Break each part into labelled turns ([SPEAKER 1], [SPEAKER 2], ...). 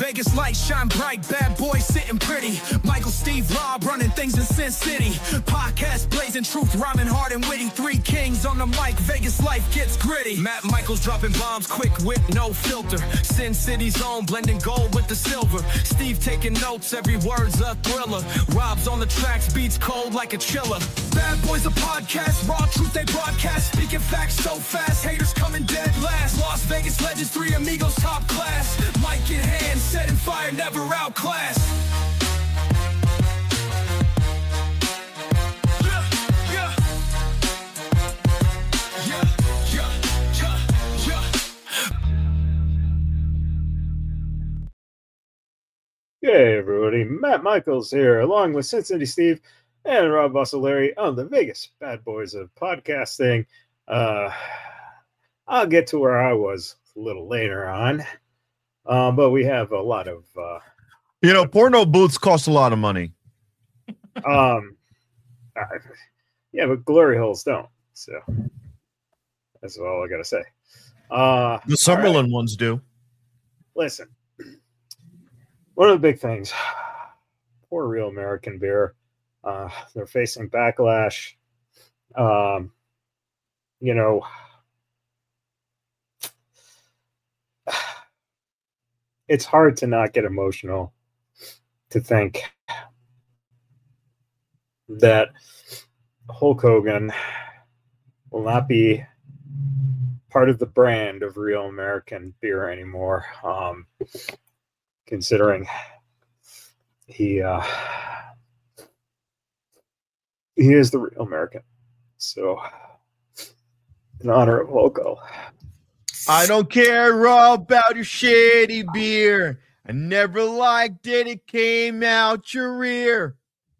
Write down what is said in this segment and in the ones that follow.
[SPEAKER 1] Vegas lights shine bright, bad boys sitting pretty. Michael, Steve, Rob running things in Sin City. Podcast blazing truth, rhyming hard and witty. Three kings on the mic, Vegas life gets gritty. Matt Michaels dropping bombs, quick wit, no filter. Sin City's own, blending gold with the silver. Steve taking notes, every word's a thriller. Rob's on the tracks, beats cold like a chiller. Bad boys a podcast, raw truth they broadcast. Speaking facts so fast, haters coming dead last. Las Vegas legends, three amigos top class. Mic in hand, setting fire, never outclassed.
[SPEAKER 2] Hey everybody, Matt Michaels here, along with Sin City Steve and Rob Busselary on the Vegas Bad Boys of Podcasting. I'll get to where I was a little later on, but we have a lot of...
[SPEAKER 3] porno booths cost a lot of money.
[SPEAKER 2] Yeah, but glory holes don't, so that's all I gotta say.
[SPEAKER 3] The Summerlin ones do.
[SPEAKER 2] Listen. One of the big things, poor Real American Beer, they're facing backlash. It's hard to not get emotional to think that Hulk Hogan will not be part of the brand of Real American Beer anymore. Considering he is the real American. So, in honor of Hulko.
[SPEAKER 3] I don't care all about your shitty beer. I never liked it. It came out your rear.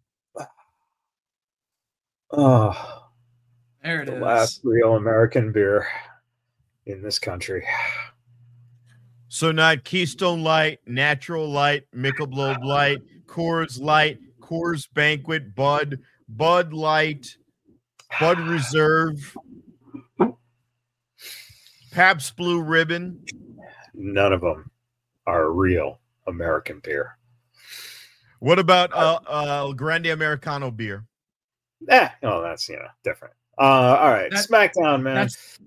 [SPEAKER 2] Oh,
[SPEAKER 4] there it is.
[SPEAKER 2] The last real American beer in this country.
[SPEAKER 3] So not Keystone Light, Natural Light, Michelob Light, Coors Light, Coors Banquet, Bud Light, Bud Reserve, Pabst Blue Ribbon.
[SPEAKER 2] None of them are real American beer.
[SPEAKER 3] What about Grande Americano beer?
[SPEAKER 2] That's different. All right, SmackDown, man.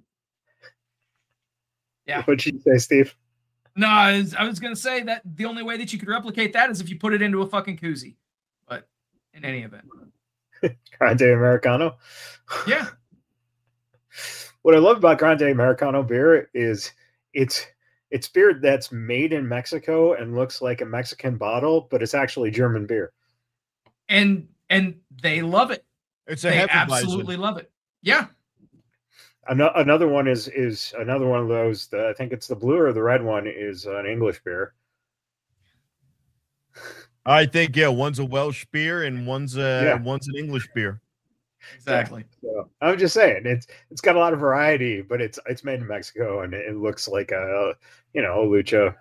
[SPEAKER 4] Yeah.
[SPEAKER 2] What'd you say, Steve?
[SPEAKER 4] No, I was going to say that the only way that you could replicate that is if you put it into a fucking koozie. But in any event.
[SPEAKER 2] Grande Americano?
[SPEAKER 4] Yeah.
[SPEAKER 2] What I love about Grande Americano beer is it's beer that's made in Mexico and looks like a Mexican bottle, but it's actually German beer.
[SPEAKER 4] And they love it.
[SPEAKER 3] They
[SPEAKER 4] absolutely love it. Yeah.
[SPEAKER 2] Another one is another one of those. I think it's the blue or the red one is an English beer.
[SPEAKER 3] I think one's a Welsh beer and one's an English beer.
[SPEAKER 4] Exactly.
[SPEAKER 2] So I'm just saying it's got a lot of variety, but it's made in Mexico and it looks like a lucha.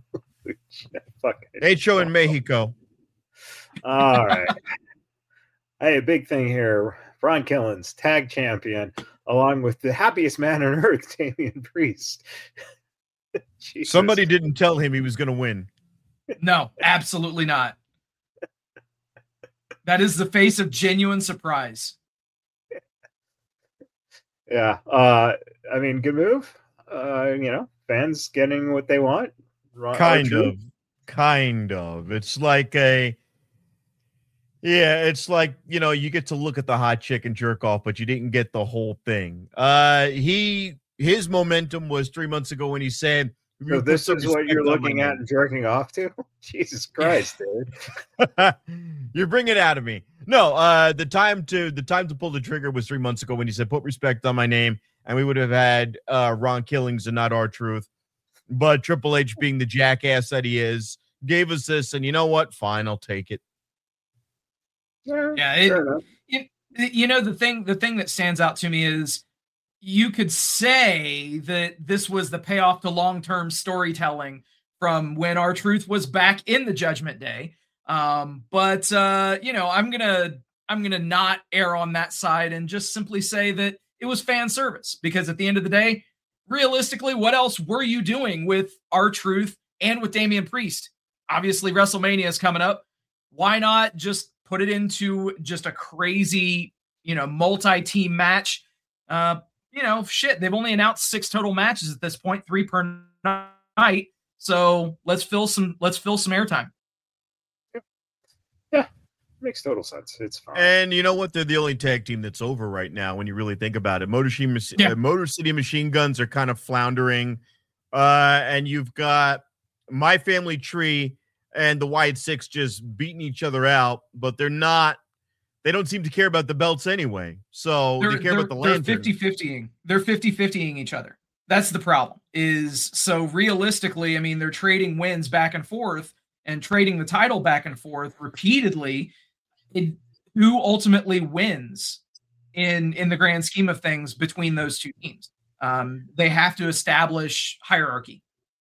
[SPEAKER 3] Hecho in Mexico.
[SPEAKER 2] All right. Hey, a big thing here. Ron Killens, tag champion, along with the happiest man on earth, Damian Priest.
[SPEAKER 3] Somebody didn't tell him he was going to win.
[SPEAKER 4] No, absolutely not. That is the face of genuine surprise.
[SPEAKER 2] Yeah. Good move. Fans getting what they want.
[SPEAKER 3] Kind of. It's like it's like, you get to look at the hot chick and jerk off, but you didn't get the whole thing. His momentum was 3 months ago when he said,
[SPEAKER 2] so this is what you're looking at and jerking off to? Jesus Christ, dude.
[SPEAKER 3] You're bringing it out of me. No, the time to pull the trigger was 3 months ago when he said, put respect on my name, and we would have had Ron Killings and not R-Truth. But Triple H, being the jackass that he is, gave us this, and you know what? Fine, I'll take it.
[SPEAKER 4] Yeah, the thing that stands out to me is you could say that this was the payoff to long-term storytelling from when R-Truth was back in the Judgment Day. But I'm gonna not err on that side and just simply say that it was fan service, because at the end of the day, realistically, what else were you doing with R-Truth and with Damian Priest? obviously WrestleMania is coming up. Why not just put it into just a crazy, multi-team match? They've only announced 6 total matches at this point, 3 per night. So let's fill some airtime.
[SPEAKER 2] Yeah, makes total sense. It's fine.
[SPEAKER 3] And you know what? They're the only tag team that's over right now when you really think about it. Motor City Machine Guns are kind of floundering. And you've got My Family Tree and the Wyatt Six just beating each other out, but they don't seem to care about the belts anyway. So they care about the lanterns.
[SPEAKER 4] They're 50-50ing. They're 50-50ing each other. That's the problem. So realistically, I mean, they're trading wins back and forth and trading the title back and forth repeatedly. Who ultimately wins in the grand scheme of things between those two teams? They have to establish hierarchy.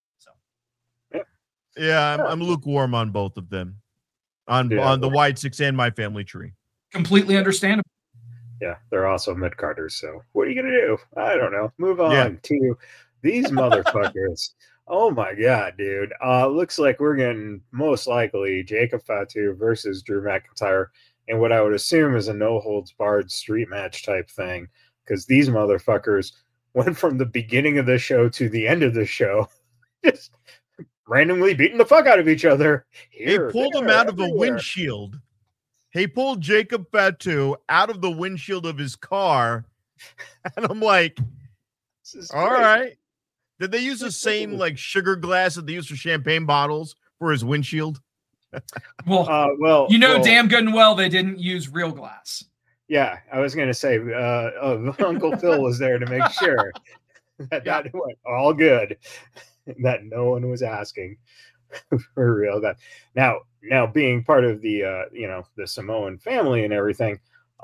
[SPEAKER 3] Yeah, I'm lukewarm on both of them, on the Wyatt Six and My Family Tree.
[SPEAKER 4] Completely understandable.
[SPEAKER 2] Yeah, they're also mid-carders, so what are you going to do? I don't know. Move on to these motherfuckers. Oh my God, dude. Looks like we're getting most likely Jacob Fatu versus Drew McIntyre in what I would assume is a no-holds-barred street match type thing, because these motherfuckers went from the beginning of the show to the end of the show just randomly beating the fuck out of each other.
[SPEAKER 3] He pulled him out of a windshield. He pulled Jacob Fatu out of the windshield of his car. And I'm like, all right. Did they use the same like sugar glass that they use for champagne bottles for his windshield?
[SPEAKER 4] Well, damn good and well they didn't use real glass.
[SPEAKER 2] Yeah, I was going to say Uncle Phil was there to make sure that went all good, that no one was asking for real. That now being part of the the Samoan family and everything,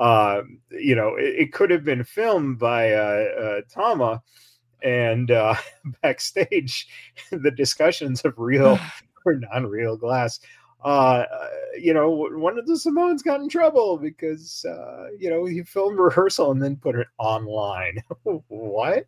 [SPEAKER 2] it could have been filmed by Tama, and backstage the discussions of real or non-real glass. One of the Samoans got in trouble because he filmed rehearsal and then put it online. What?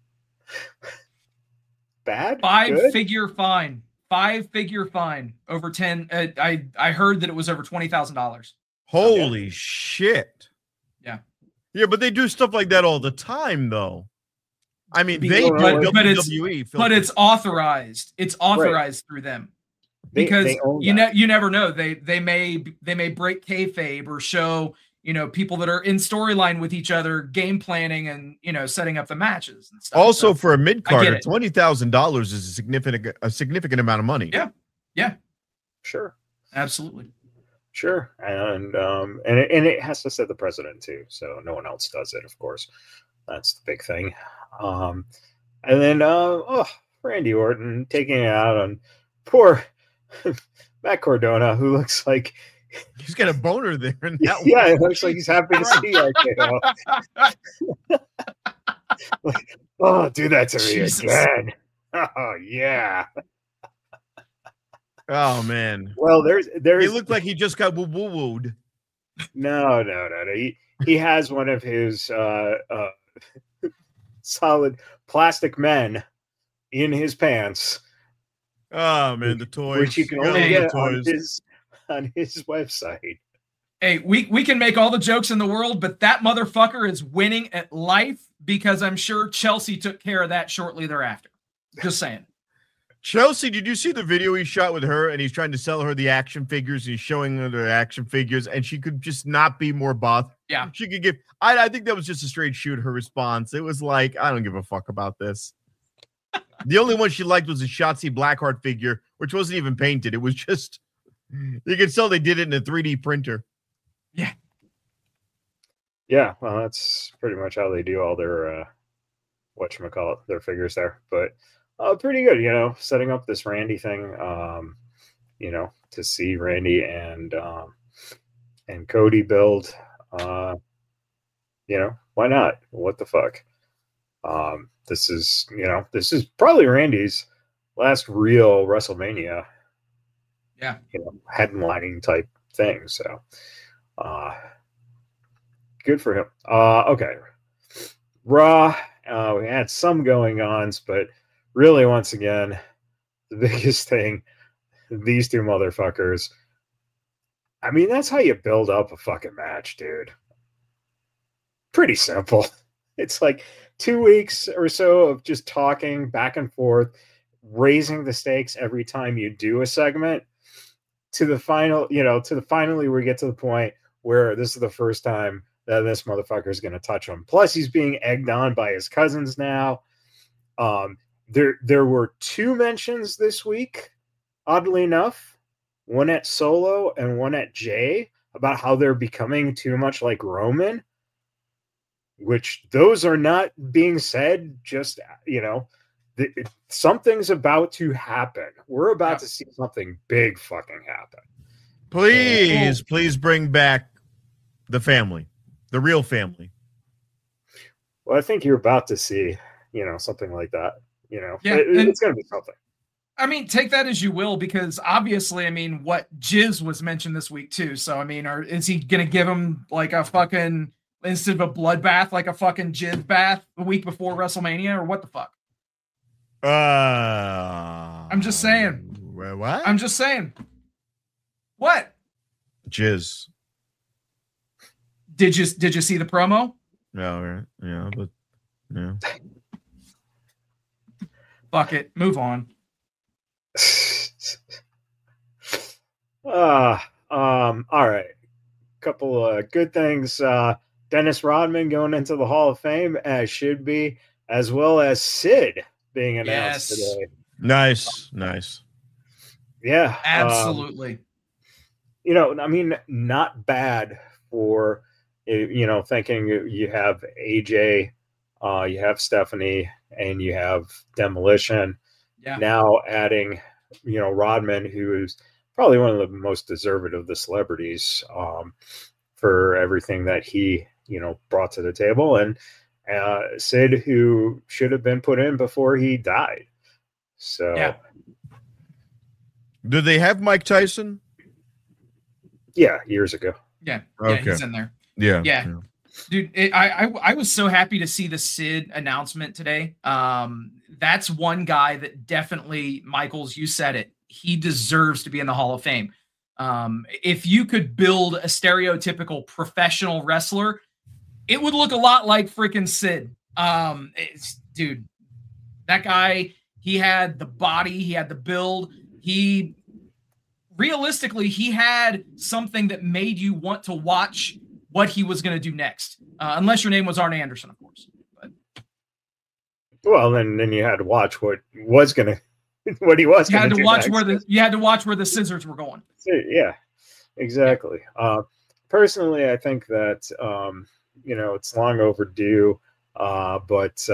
[SPEAKER 2] Bad?
[SPEAKER 4] 5-figure fine. 5-figure fine. Over 10. I heard that it was over $20,000.
[SPEAKER 3] Holy shit.
[SPEAKER 4] Yeah.
[SPEAKER 3] Yeah, but they do stuff like that all the time, though. I mean,
[SPEAKER 4] but it's authorized. It's authorized through them. Because you never know. They may break kayfabe or show people that are in storyline with each other, game planning and setting up the matches and stuff.
[SPEAKER 3] Also, for a mid carder, $20,000 is a significant amount of money.
[SPEAKER 4] Yeah,
[SPEAKER 2] sure,
[SPEAKER 4] absolutely,
[SPEAKER 2] sure, and it has to set the precedent too. So no one else does it, of course. That's the big thing. And then Randy Orton taking it out on poor Matt Cardona, who looks like
[SPEAKER 3] he's got a boner there. In that
[SPEAKER 2] yeah, it looks like he's happy to see RKO. Do that to me again. Oh yeah.
[SPEAKER 3] Oh man.
[SPEAKER 2] Well, there's.
[SPEAKER 3] He looked like he just got woo-wooed.
[SPEAKER 2] No. He has one of his solid plastic men in his pants.
[SPEAKER 3] Oh man, the toys,
[SPEAKER 2] which you can only get on his website.
[SPEAKER 4] Hey, we can make all the jokes in the world, but that motherfucker is winning at life because I'm sure Chelsea took care of that shortly thereafter. Just saying.
[SPEAKER 3] Chelsea, did you see the video he shot with her? And he's trying to sell her the action figures. And he's showing her the action figures, and she could just not be more bothered.
[SPEAKER 4] Yeah,
[SPEAKER 3] she could give. I think that was just a straight shoot. Her response. It was like, I don't give a fuck about this. The only one she liked was the Shotzi Blackheart figure, which wasn't even painted. It was just, you could tell they did it in a 3D printer.
[SPEAKER 4] Yeah.
[SPEAKER 2] Yeah, well, that's pretty much how they do all their, their figures there. But pretty good, setting up this Randy thing, to see Randy and Cody build, why not? What the fuck? This is probably Randy's last real WrestleMania.
[SPEAKER 4] Yeah.
[SPEAKER 2] Headlining type thing. So, good for him. Okay. Raw. We had some going ons, but really, once again, the biggest thing these two motherfuckers. I mean, that's how you build up a fucking match, dude. Pretty simple. It's like 2 weeks or so of just talking back and forth, raising the stakes every time you do a segment to the final, finally we get to the point where this is the first time that this motherfucker is going to touch him. Plus, he's being egged on by his cousins now. There were 2 mentions this week, oddly enough, one at Solo and one at Jay, about how they're becoming too much like Roman, which those are not being said just, something's about to happen. We're about to see something big fucking happen.
[SPEAKER 3] Please bring back the family, the real family.
[SPEAKER 2] Well, I think you're about to see, something like that. It's going to be something.
[SPEAKER 4] I mean, take that as you will, because obviously, I mean, what Jizz was mentioned this week too. So, I mean, is he going to give him like a fucking, instead of a bloodbath, like a fucking Jizz bath the week before WrestleMania, or what the fuck? I'm just saying.
[SPEAKER 3] What?
[SPEAKER 4] I'm just saying. What?
[SPEAKER 3] Jizz.
[SPEAKER 4] Did you see the promo?
[SPEAKER 3] No, yeah, but yeah.
[SPEAKER 4] Fuck it. Move on.
[SPEAKER 2] All right. Couple of good things. Dennis Rodman going into the Hall of Fame, as should be, as well as Sid being announced today.
[SPEAKER 3] Nice.
[SPEAKER 2] Yeah.
[SPEAKER 4] Absolutely.
[SPEAKER 2] I mean, not bad for, thinking you have AJ, you have Stephanie, and you have Demolition.
[SPEAKER 4] Yeah.
[SPEAKER 2] Now adding, Rodman, who is probably one of the most deserved of the celebrities for everything that he, brought to the table. And Sid, who should have been put in before he died. So,
[SPEAKER 4] yeah.
[SPEAKER 3] Do they have Mike Tyson?
[SPEAKER 2] Yeah, years ago.
[SPEAKER 4] Yeah.
[SPEAKER 3] Okay.
[SPEAKER 4] Yeah, he's in there.
[SPEAKER 3] Yeah.
[SPEAKER 4] Dude, I was so happy to see the Sid announcement today. That's one guy that definitely, Michaels, you said it, he deserves to be in the Hall of Fame. If you could build a stereotypical professional wrestler, it would look a lot like freaking Sid. Dude, that guy, he had the body, he had the build, realistically, he had something that made you want to watch what he was going to do next. Unless your name was Arn Anderson, of course. But.
[SPEAKER 2] Well, then you had to watch what he was going to do next.
[SPEAKER 4] You had to watch where the scissors were going.
[SPEAKER 2] Yeah, exactly. Personally, I think that it's long overdue. But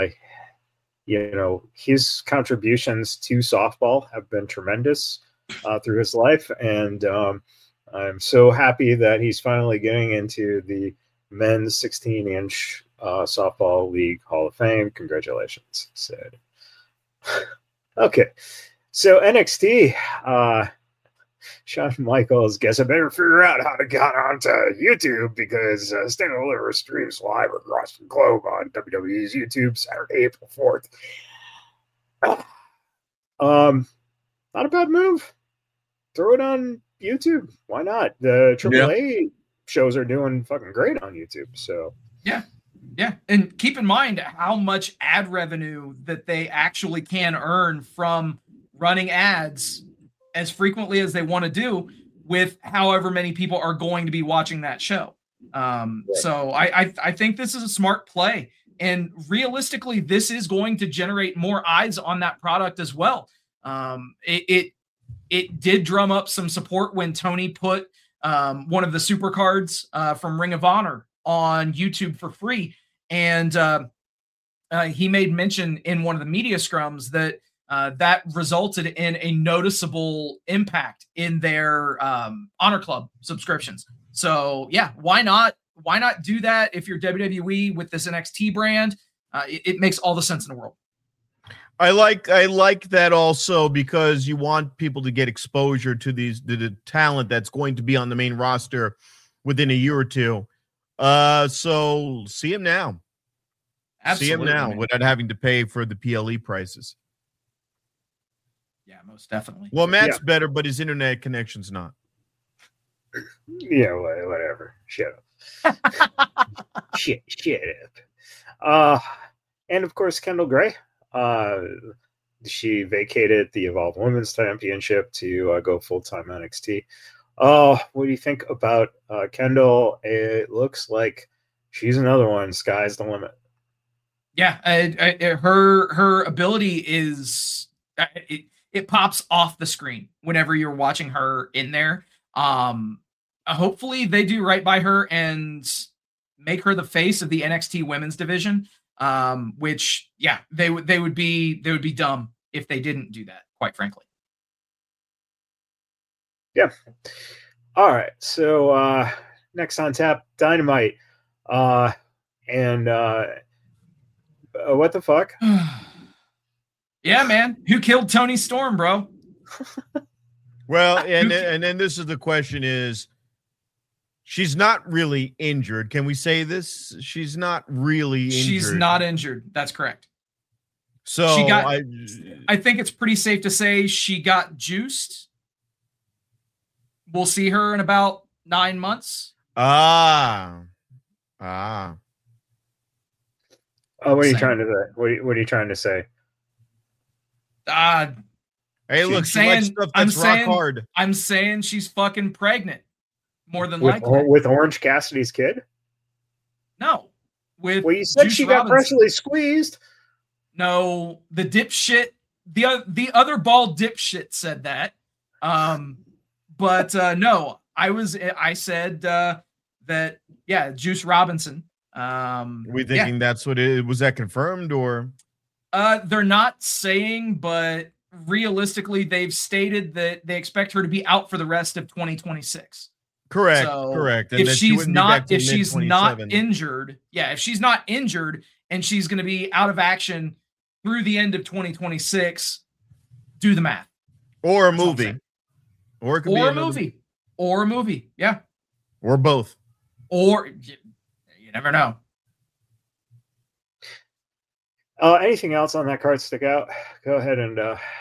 [SPEAKER 2] his contributions to softball have been tremendous through his life, and I'm so happy that he's finally getting into the men's 16-inch softball league Hall of Fame. Congratulations, Sid. Okay, so NXT, Shawn Michaels, guess I better figure out how to get onto YouTube, because Sting Deliver streams live across the globe on WWE's YouTube Saturday, April 4th. Not a bad move. Throw it on YouTube. Why not? The AAA shows are doing fucking great on YouTube. So
[SPEAKER 4] yeah. And keep in mind how much ad revenue that they actually can earn from running ads as frequently as they want to do, with however many people are going to be watching that show. So I think this is a smart play. And realistically, this is going to generate more eyes on that product as well. It did drum up some support when Tony put one of the super cards from Ring of Honor on YouTube for free. And he made mention in one of the media scrums that that resulted in a noticeable impact in their Honor Club subscriptions. So yeah, why not do that if you're WWE with this NXT brand? It makes all the sense in the world.
[SPEAKER 3] I like that also, because you want people to get exposure to the talent that's going to be on the main roster within a year or two. So see him now.
[SPEAKER 4] Absolutely.
[SPEAKER 3] See him now without having to pay for the PLE prices.
[SPEAKER 4] Yeah, most definitely.
[SPEAKER 3] Well, Matt's better, but his internet connection's not.
[SPEAKER 2] Yeah, whatever. Shut up. shut up. And of course, Kendall Gray. She vacated the Evolve Women's Championship to go full-time NXT. What do you think about Kendall? It looks like she's another one. Sky's the limit.
[SPEAKER 4] Yeah, her ability is it pops off the screen whenever you're watching her in there. Hopefully they do right by her and make her the face of the NXT Women's Division. Which they would be dumb if they didn't do that, quite frankly.
[SPEAKER 2] Yeah. All right. So next on tap, Dynamite. And what the fuck?
[SPEAKER 4] Yeah, man. Who killed Tony Storm, bro?
[SPEAKER 3] Well, and then this is the question is, she's not really injured. Can we say this? She's not really injured.
[SPEAKER 4] She's not injured. That's correct.
[SPEAKER 3] So
[SPEAKER 4] she got, I think it's pretty safe to say she got juiced. We'll see her in about 9 months.
[SPEAKER 2] What are you trying to say? What are you trying to say?
[SPEAKER 3] Hey, look, she likes stuff that's rock hard.
[SPEAKER 4] I'm saying she's fucking pregnant. More than likely.
[SPEAKER 2] With Orange Cassidy's kid?
[SPEAKER 4] No.
[SPEAKER 2] Well, you said she got freshly squeezed.
[SPEAKER 4] No, the dipshit, the other bald dipshit said that. But no, I said that, yeah, Juice Robinson.
[SPEAKER 3] We thinking that's what it was. That confirmed or?
[SPEAKER 4] They're not saying, but realistically, they've stated that they expect her to be out for the rest of 2026.
[SPEAKER 3] Correct.
[SPEAKER 4] So
[SPEAKER 3] correct.
[SPEAKER 4] And if she's not injured, if she's not injured and she's going to be out of action through the end of 2026, do the math.
[SPEAKER 3] Or a movie. Or it could be
[SPEAKER 4] a movie. Or a movie. Yeah.
[SPEAKER 3] Or both.
[SPEAKER 4] Or you never know.
[SPEAKER 2] Anything else on that card stick out? Go ahead and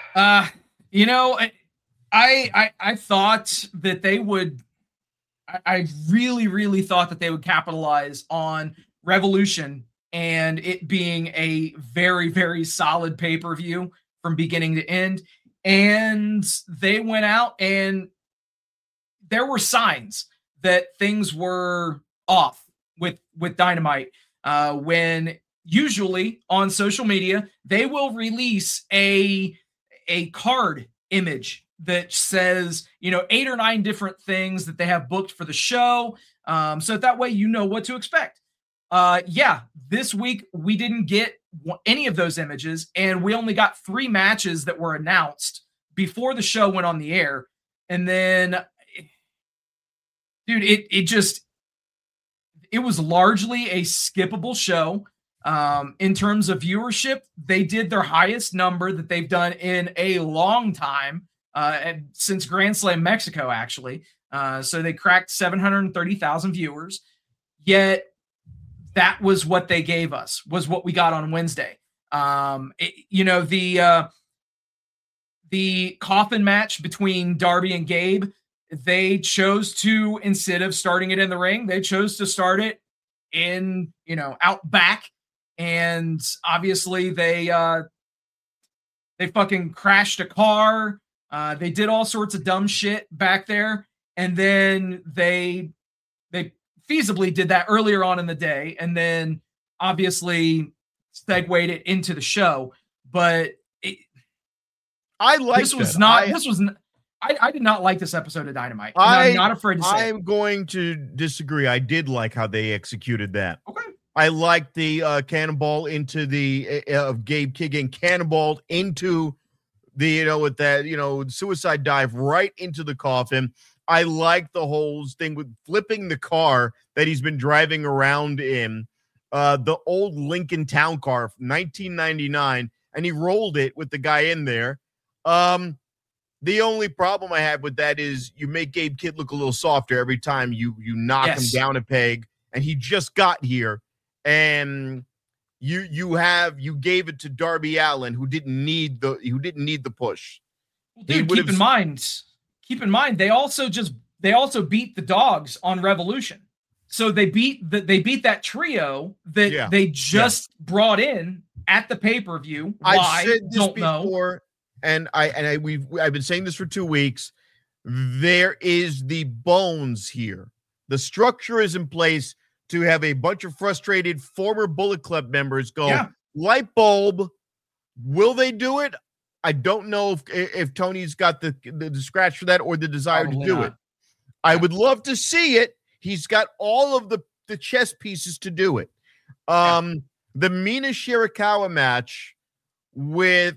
[SPEAKER 4] I thought that they would. I really, really thought that they would capitalize on Revolution and it being a very, very solid pay-per-view from beginning to end. And they went out and there were signs that things were off with Dynamite. When usually on social media, they will release a card image that says, 8 or 9 different things that they have booked for the show. So that way, you know what to expect. This week we didn't get any of those images and we only got 3 matches that were announced before the show went on the air. And then, dude, it was largely a skippable show. In terms of viewership, they did their highest number that they've done in a long time, since Grand Slam Mexico, actually. So they cracked 730,000 viewers. Yet that was what they gave us, was what we got on Wednesday. The coffin match between Darby and Gabe, they chose to, instead of starting it in the ring, they chose to start it in, out back. And obviously they fucking crashed a car. They did all sorts of dumb shit back there. And then they feasibly did that earlier on in the day. And then obviously segued it into the show. But I did not like this episode of Dynamite. I'm not afraid to say
[SPEAKER 3] I'm going to disagree. I did like how they executed that.
[SPEAKER 4] Okay.
[SPEAKER 3] I liked the cannonball into the of Gabe kicking cannonballed into the, with that, suicide dive right into the coffin. I like the whole thing with flipping the car that he's been driving around in, the old Lincoln Town Car from 1999, and he rolled it with the guy in there. The only problem I have with that is you make Gabe Kidd look a little softer every time you knock him down a peg, and he just got here, and you gave it to Darby Allin, who didn't need the push.
[SPEAKER 4] Well, dude, keep in mind, they also beat the Dogs on Revolution. So they beat that trio that they just brought in at the pay-per-view. Why?
[SPEAKER 3] I've said this
[SPEAKER 4] don't
[SPEAKER 3] before,
[SPEAKER 4] know.
[SPEAKER 3] and I've been saying this for 2 weeks. There is the bones here. The structure is in place to have a bunch of frustrated former Bullet Club members go, light bulb. Will they do it? I don't know if Tony's got the scratch for that or the desire to do it. I would love to see it. He's got all of the chess pieces to do it. The Mina Shirakawa match with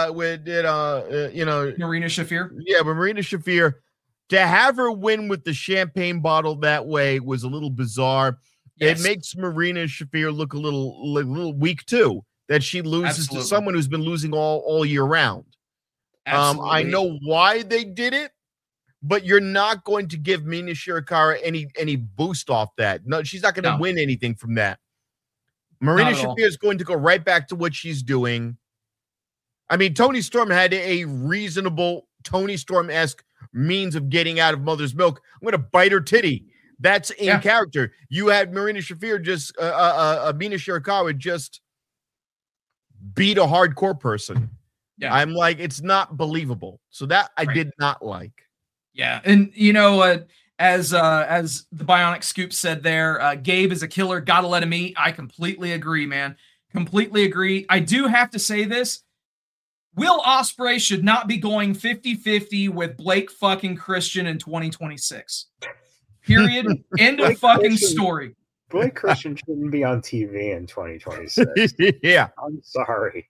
[SPEAKER 4] Marina Shafir.
[SPEAKER 3] Yeah, but Marina Shafir, to have her win with the champagne bottle that way was a little bizarre. Yes. It makes Marina Shafir look a little weak too, that she loses to someone who's been losing all year round. I know why they did it, but you're not going to give Mina Shirakawa any boost off that. No, she's not going to win anything from that. Marina Shafir is going to go right back to what she's doing. I mean, Toni Storm had a reasonable Toni Storm-esque means of getting out of mother's milk. I'm going to bite her titty. That's in character. You had Marina Shafir Mina Shirakawa just beat a hardcore person. Yeah. I'm like, it's not believable. So that I did not like.
[SPEAKER 4] Yeah. And as the Bionic Scoop said there, Gabe is a killer. Gotta let him eat. I completely agree, man. Completely agree. I do have to say this. Will Ospreay should not be going 50-50 with Blake fucking Christian in 2026. Period. End of fucking story.
[SPEAKER 2] Blake Christian shouldn't be on TV in 2026.
[SPEAKER 3] Yeah.
[SPEAKER 2] I'm sorry.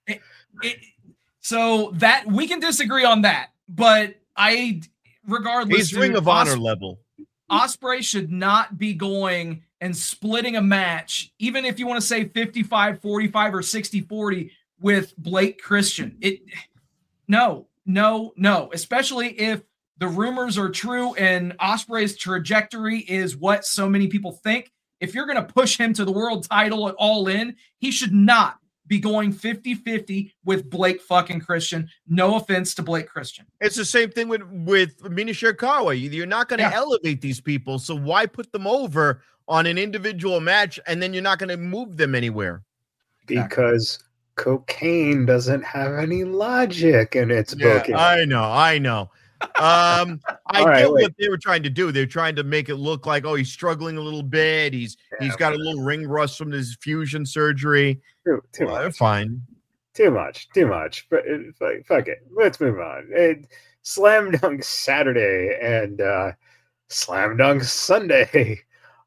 [SPEAKER 4] So that we can disagree on that, but regardless,
[SPEAKER 3] he's Ring of Honor level.
[SPEAKER 4] Ospreay should not be going and splitting a match, even if you want to say 55-45 or 60-40 with Blake Christian. No. Especially if the rumors are true and Ospreay's trajectory is what so many people think. If you're going to push him to the world title at All In, he should not be going 50-50 with Blake fucking Christian. No offense to Blake Christian.
[SPEAKER 3] It's the same thing with Mina Shirakawa. You're not going to elevate these people, so why put them over on an individual match and then you're not going to move them anywhere?
[SPEAKER 2] Because cocaine doesn't have any logic in its booking.
[SPEAKER 3] I know. I get what they were trying to do. They're trying to make it look like, oh, he's struggling a little bit. He's got a little ring rust from his fusion surgery.
[SPEAKER 2] Too much.
[SPEAKER 3] They're fine.
[SPEAKER 2] Too much. But fuck it. Let's move on. Slam Dunk Saturday and Slam Dunk Sunday.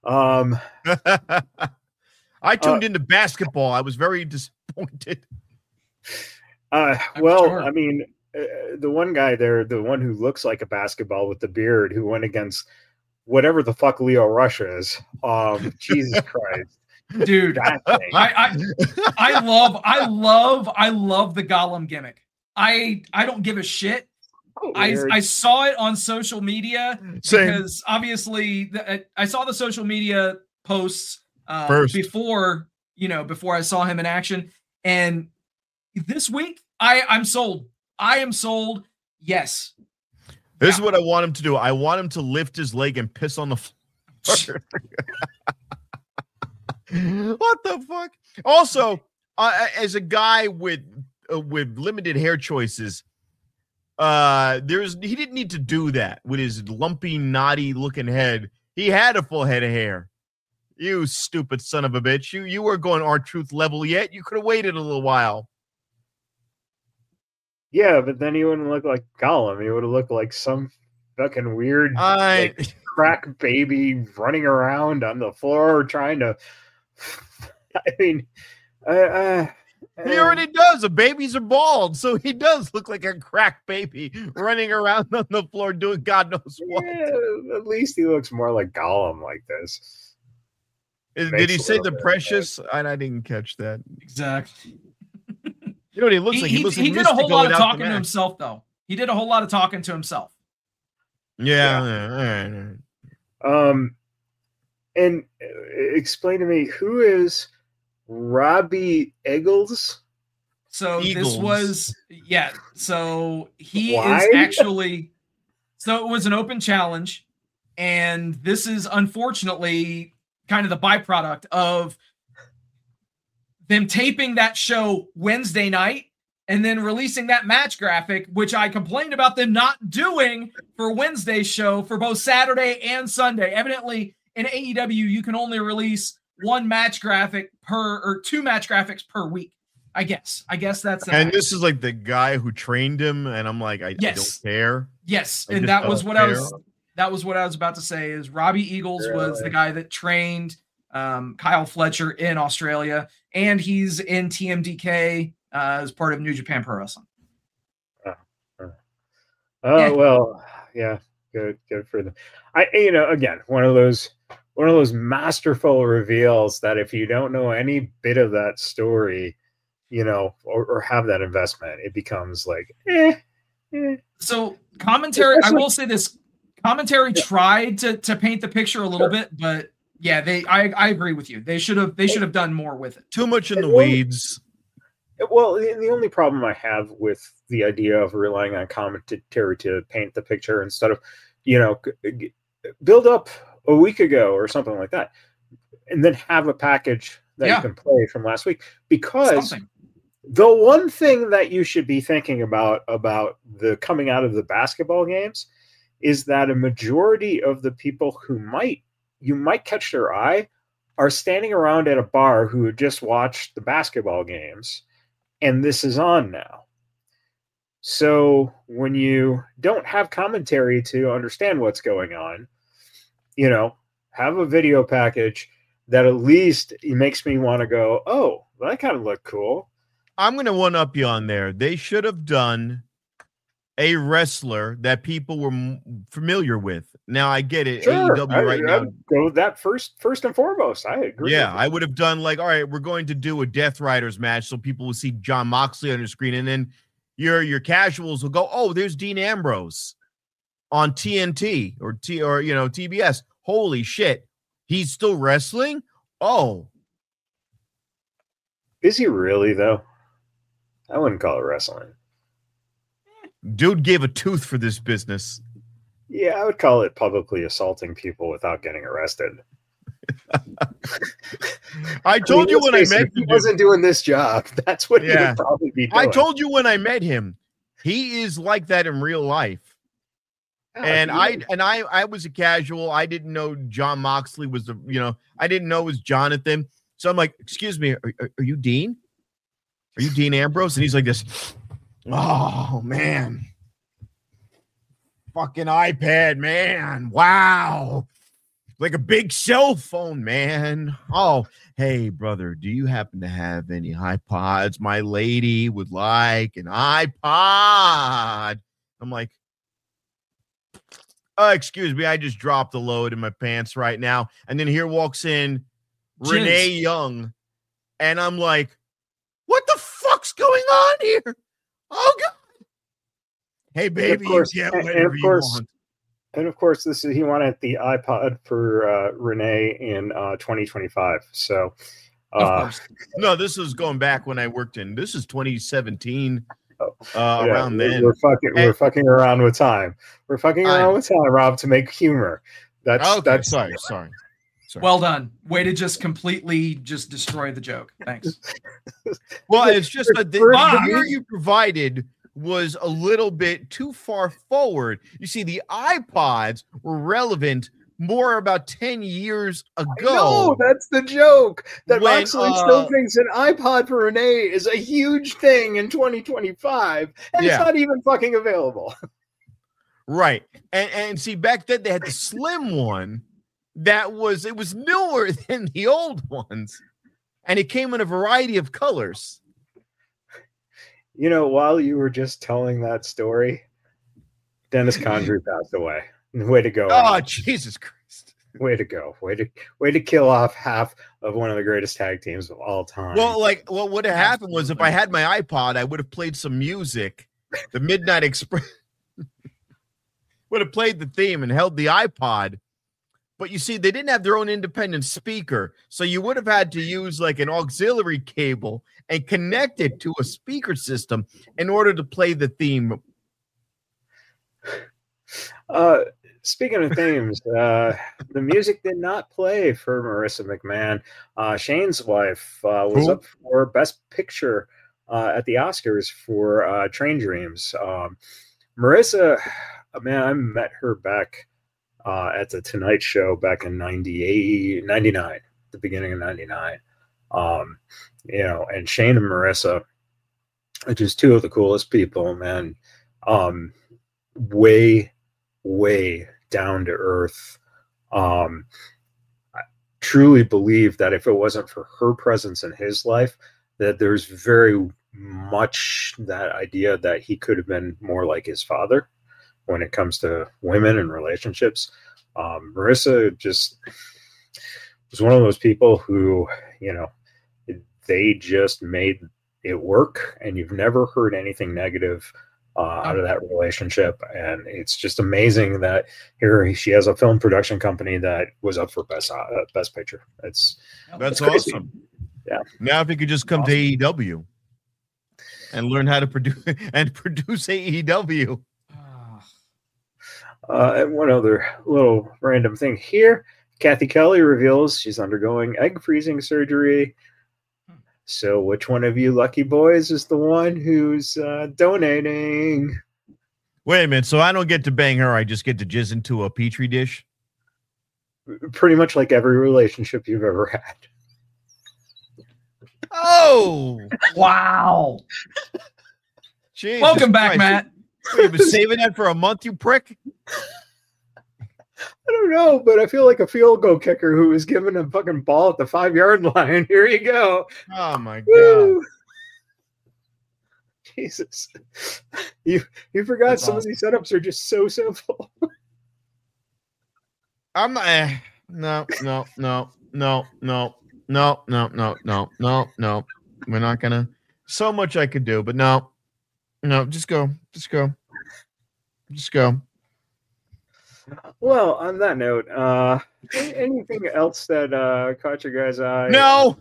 [SPEAKER 3] I tuned into basketball. I was very disappointed.
[SPEAKER 2] I mean, the one guy there, the one who looks like a basketball with the beard, who went against whatever the fuck Leo Rush is. Jesus Christ,
[SPEAKER 4] dude! I love the Gollum gimmick. I don't give a shit. I saw it on social media because obviously I saw the social media posts before I saw him in action, and this week I'm sold. I am sold. Yes.
[SPEAKER 3] This is what I want him to do. I want him to lift his leg and piss on the floor. What the fuck? Also, as a guy with limited hair choices, he didn't need to do that with his lumpy, knotty looking head. He had a full head of hair. You stupid son of a bitch. You weren't going R-Truth level yet. You could have waited a little while.
[SPEAKER 2] Yeah, but then he wouldn't look like Gollum. He would have looked like some fucking weird crack baby running around on the floor trying to. I mean,
[SPEAKER 3] he already does. The babies are bald, so he does look like a crack baby running around on the floor doing God knows what.
[SPEAKER 2] Yeah, at least he looks more like Gollum like this.
[SPEAKER 3] Did he say the precious? I didn't catch that.
[SPEAKER 4] Exactly.
[SPEAKER 3] You know what he looks like?
[SPEAKER 4] He did a whole lot of talking to himself, though. He did a whole lot of talking to himself.
[SPEAKER 3] Yeah.
[SPEAKER 2] And explain to me, who is Robbie Eagles?
[SPEAKER 4] So
[SPEAKER 3] Eagles.
[SPEAKER 4] this was, so he
[SPEAKER 2] Why?
[SPEAKER 4] is actually, so it was an open challenge. And this is unfortunately kind of the byproduct of them taping that show Wednesday night and then releasing that match graphic, which I complained about them not doing for Wednesday's show for both Saturday and Sunday. Evidently, in AEW, you can only release one match graphic or two match graphics per week. I guess that's
[SPEAKER 3] and this is like the guy who trained him, and I'm like, I don't care.
[SPEAKER 4] Yes,
[SPEAKER 3] I
[SPEAKER 4] and
[SPEAKER 3] just
[SPEAKER 4] that was
[SPEAKER 3] don't
[SPEAKER 4] what
[SPEAKER 3] care.
[SPEAKER 4] that was what I was about to say. Is Robbie Eagles was the guy that trained Kyle Fletcher in Australia, and he's in TMDK as part of New Japan Pro Wrestling.
[SPEAKER 2] Well, yeah, good for them. Again, one of those masterful reveals that if you don't know any bit of that story, or have that investment, it becomes like,
[SPEAKER 4] So commentary, I will say this, commentary tried to paint the picture a little bit, but yeah, I agree with you. They should have done more with it.
[SPEAKER 3] Too much in the weeds.
[SPEAKER 2] Well, the only problem I have with the idea of relying on commentary to paint the picture instead of, build up a week ago or something like that, and then have a package that you can play from last week. Because the one thing that you should be thinking about the coming out of the basketball games is that a majority of the people who you might catch their eye are standing around at a bar who had just watched the basketball games, and this is on now. So when you don't have commentary to understand what's going on, have a video package that at least it makes me want to go, oh, well, that kind of looked cool.
[SPEAKER 3] I'm going to one-up you on there. They should have done a wrestler that people were familiar with. Now, I get it.
[SPEAKER 2] Sure.
[SPEAKER 3] AEW now.
[SPEAKER 2] Go with that first and foremost. I agree.
[SPEAKER 3] Yeah, I would have done like, all right, we're going to do a Death Riders match so people will see John Moxley on your screen. And then your casuals will go, oh, there's Dean Ambrose on TNT or TBS. Holy shit. He's still wrestling? Oh.
[SPEAKER 2] Is he really, though? I wouldn't call it wrestling.
[SPEAKER 3] Dude gave a tooth for this business.
[SPEAKER 2] Yeah, I would call it publicly assaulting people without getting arrested.
[SPEAKER 3] I told you when I met him.
[SPEAKER 2] He wasn't doing this job. That's what he would probably be doing.
[SPEAKER 3] I told you when I met him. He is like that in real life. And I was a casual. I didn't know John Moxley was I didn't know it was Jonathan. So I'm like, excuse me, are you Dean? Are you Dean Ambrose? And he's like this. Oh man. Fucking iPad, man. Wow. Like a big cell phone, man. Oh, hey, brother, do you happen to have any iPods? My lady would like an iPod. I'm like, excuse me, I just dropped a load in my pants right now. And then here walks in Renee Young. And I'm like, what the fuck's going on here? Oh, God. Hey, baby, you get whatever you want.
[SPEAKER 2] And of course, he wanted the iPod for Renee in 2025. So,
[SPEAKER 3] no, this is going back when I worked in. This is 2017. Around then,
[SPEAKER 2] we're fucking around with time. We're fucking around with time, Rob, to make humor. That's
[SPEAKER 3] sorry.
[SPEAKER 4] Well done. Way to just completely destroy the joke. Thanks.
[SPEAKER 3] Well, it's just that the year you provided was a little bit too far forward. You see, the iPods were relevant more about 10 years ago.
[SPEAKER 2] No, that's the joke. That Moxley still thinks an iPod for Renee is a huge thing in 2025, and it's not even fucking available.
[SPEAKER 3] Right. And see, back then they had the slim one it was newer than the old ones, and it came in a variety of colors.
[SPEAKER 2] While you were just telling that story, Dennis Condrey passed away. Way to go.
[SPEAKER 3] Oh, Jesus Christ.
[SPEAKER 2] Way to go. Way to kill off half of one of the greatest tag teams of all time.
[SPEAKER 3] Well, what would have happened was if I had my iPod, I would have played some music. The Midnight Express would have played the theme and held the iPod But you see, they didn't have their own independent speaker. So you would have had to use like an auxiliary cable and connect it to a speaker system in order to play the theme.
[SPEAKER 2] Speaking of themes, the music did not play for Marissa McMahon. Shane's wife was up for Best Picture at the Oscars for Train Dreams. Marissa, man, I met her back at the Tonight Show back in 99, the beginning of 99. And Shane and Marissa are just two of the coolest people, man. Way down to earth. I truly believe that if it wasn't for her presence in his life, that there's very much that idea that he could have been more like his father when it comes to women and relationships. Marissa just was one of those people who, they just made it work, and you've never heard anything negative out of that relationship. And it's just amazing that here she has a film production company that was up for best picture. That's
[SPEAKER 3] awesome.
[SPEAKER 2] Yeah.
[SPEAKER 3] Now if you could just come to AEW and learn how to produce AEW.
[SPEAKER 2] And one other little random thing here. Kathy Kelly reveals she's undergoing egg freezing surgery. So which one of you lucky boys is the one who's donating?
[SPEAKER 3] Wait a minute. So I don't get to bang her. I just get to jizz into a Petri dish?
[SPEAKER 2] Pretty much like every relationship you've ever had.
[SPEAKER 3] Oh!
[SPEAKER 4] Wow.
[SPEAKER 3] Jesus
[SPEAKER 4] Welcome back,
[SPEAKER 3] Christ.
[SPEAKER 4] Matt.
[SPEAKER 3] You've been saving that for a month, you prick?
[SPEAKER 2] I don't know, but I feel like a field goal kicker who was given a fucking ball at the 5-yard line. Here you go.
[SPEAKER 3] Oh my God.
[SPEAKER 2] Woo! Jesus. You forgot
[SPEAKER 4] That's
[SPEAKER 2] some
[SPEAKER 4] awesome.
[SPEAKER 2] of these setups are just so simple.
[SPEAKER 3] I'm not no. We're not gonna. So much I could do, but no. Just go.
[SPEAKER 2] Well, on that note, anything else that caught your guys' eye?
[SPEAKER 3] No.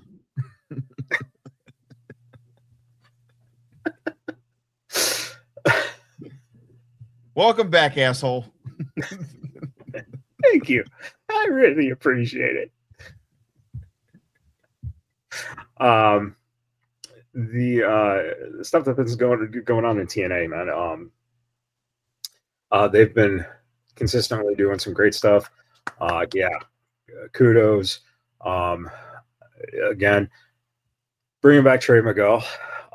[SPEAKER 3] Welcome back, asshole.
[SPEAKER 2] Thank you. I really appreciate it. The stuff that's going on in TNA, man. They've been consistently doing some great stuff. Kudos. Again, bringing back Trey Miguel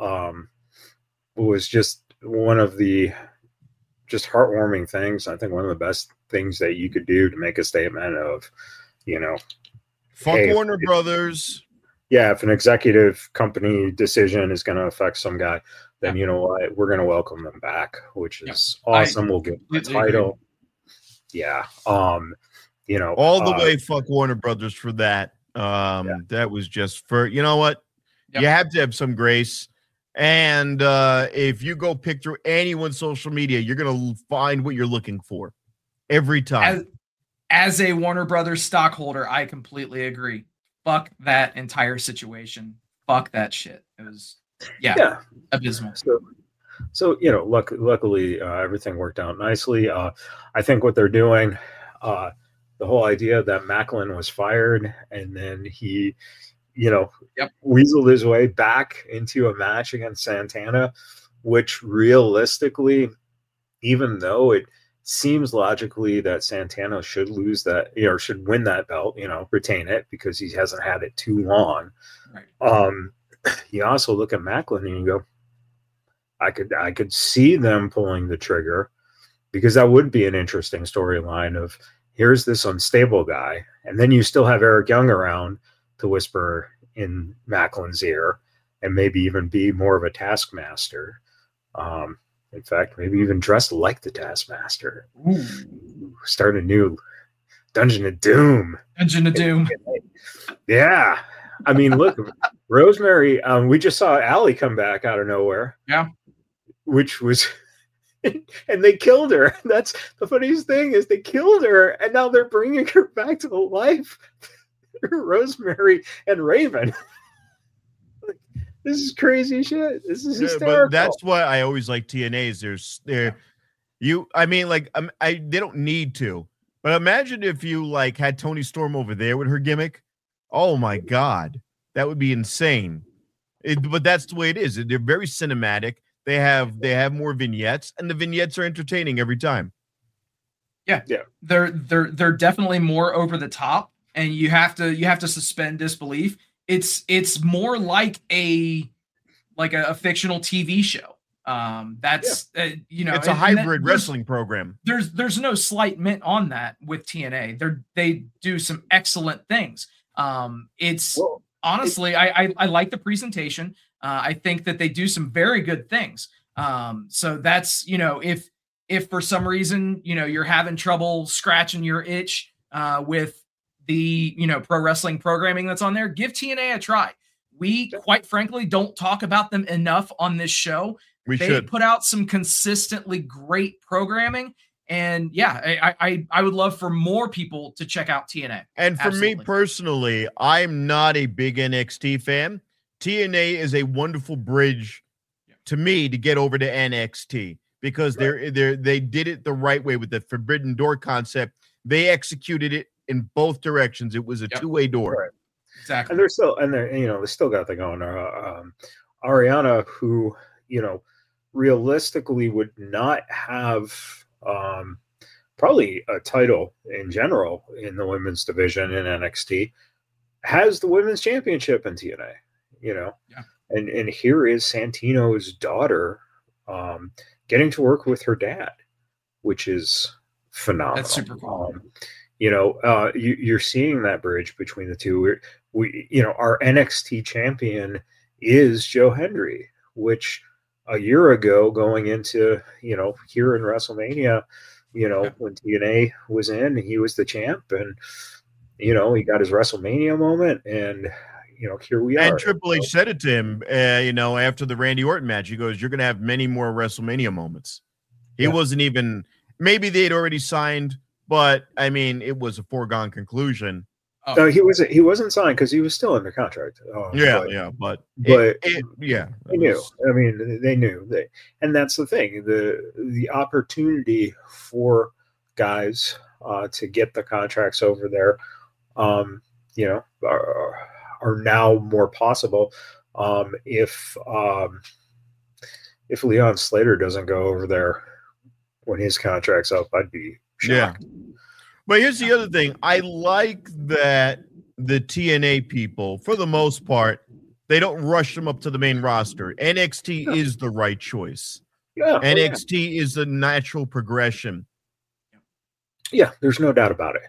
[SPEAKER 2] was just one of the just heartwarming things. I think one of the best things that you could do to make a statement of,
[SPEAKER 3] Fuck
[SPEAKER 2] hey,
[SPEAKER 3] Warner Brothers.
[SPEAKER 2] Yeah, if an executive company decision is going to affect some guy, then you know what? We're going to welcome them back, which is awesome. We'll give them a title. Yeah.
[SPEAKER 3] All the way fuck Warner Brothers for that. That was just for, you know what? Yep. You have to have some grace. And if you go pick through anyone's social media, you're going to find what you're looking for every time.
[SPEAKER 4] As a Warner Brothers stockholder, I completely agree. Fuck that entire situation. Fuck that shit. It was, abysmal.
[SPEAKER 2] So luckily everything worked out nicely. I think what they're doing, the whole idea that Macklin was fired and then he, weaseled his way back into a match against Santana, which realistically, even though it seems logically that Santana should lose that, should win that belt, retain it because he hasn't had it too long. Right. You also look at Macklin and you go, I could see them pulling the trigger because that would be an interesting storyline of here's this unstable guy. And then you still have Eric Young around to whisper in Macklin's ear and maybe even be more of a taskmaster. In fact, maybe even dressed like the Taskmaster. Ooh. Start a new Dungeon of Doom.
[SPEAKER 4] Dungeon of Doom.
[SPEAKER 2] Yeah. I mean, look, Rosemary, we just saw Allie come back out of nowhere.
[SPEAKER 4] Yeah.
[SPEAKER 2] Which was and they killed her. That's the funniest thing is they killed her, and now they're bringing her back to life. Rosemary and Raven. This is crazy shit. This is hysterical.
[SPEAKER 3] But that's why I always like TNAs. They don't need to. But imagine if you like had Toni Storm over there with her gimmick. Oh my God, that would be insane. But that's the way it is. They're very cinematic. They have more vignettes, and the vignettes are entertaining every time.
[SPEAKER 4] Yeah. They're definitely more over the top, and you have to suspend disbelief. It's more like a fictional TV show. It's
[SPEAKER 3] a hybrid wrestling program.
[SPEAKER 4] There's no slight mint on that with TNA. They do some excellent things. Honestly, I like the presentation. I think that they do some very good things. So that's, if for some reason, you're having trouble scratching your itch with the, pro wrestling programming that's on there, give TNA a try. We quite frankly don't talk about them enough on this show. They should put out some consistently great programming. And I would love for more people to check out TNA.
[SPEAKER 3] And for me personally, I'm not a big NXT fan. TNA is a wonderful bridge to me to get over to NXT because they did it the right way with the Forbidden Door concept. They executed it in both directions. It was a two-way door.
[SPEAKER 2] Right.
[SPEAKER 4] Exactly.
[SPEAKER 2] And they still got that going. Ariana, who, realistically would not have probably a title in general in the women's division in NXT, has the women's championship in TNA, and here is Santino's daughter getting to work with her dad, which is phenomenal.
[SPEAKER 4] That's super cool.
[SPEAKER 2] You're seeing that bridge between the two. Our NXT champion is Joe Hendry, which a year ago going into, here in WrestleMania, when TNA was in, he was the champ and, he got his WrestleMania moment and, here we are.
[SPEAKER 3] And Triple H said it to him, after the Randy Orton match, he goes, you're going to have many more WrestleMania moments. He wasn't even, maybe they'd already signed, but I mean, it was a foregone conclusion.
[SPEAKER 2] No, he wasn't signed because he was still under contract.
[SPEAKER 3] But
[SPEAKER 2] they knew. I mean, they knew. And that's the thing. The opportunity for guys to get the contracts over there, are now more possible. If Leon Slater doesn't go over there when his contract's up, I'd be shocked.
[SPEAKER 3] Yeah. But here's the other thing. I like that the TNA people, for the most part, they don't rush them up to the main roster. NXT is the right choice.
[SPEAKER 2] Yeah,
[SPEAKER 3] NXT is the natural progression.
[SPEAKER 2] Yeah, there's no doubt about it.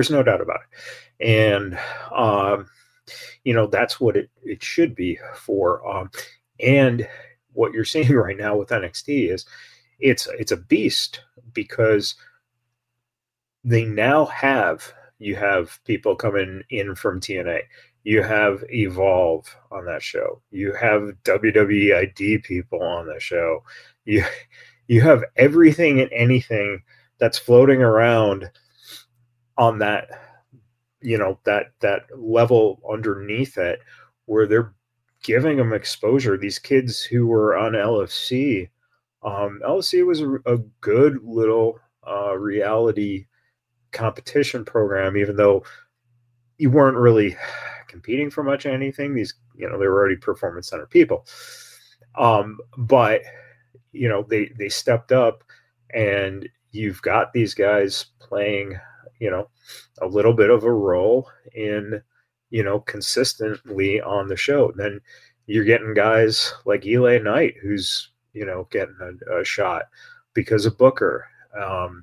[SPEAKER 2] And, that's what it should be for. And what you're seeing right now with NXT is it's a beast because they now you have people coming in from TNA. You have Evolve on that show. You have WWE ID people on that show. You have everything and anything that's floating around on that, that level underneath it where they're giving them exposure. These kids who were on LFC, LFC was a good little reality competition program, even though you weren't really competing for much of anything. These, they were already performance center people. But, they stepped up and you've got these guys playing, a little bit of a role in, consistently on the show. And then you're getting guys like Eli Knight, who's, getting a shot because of Booker. And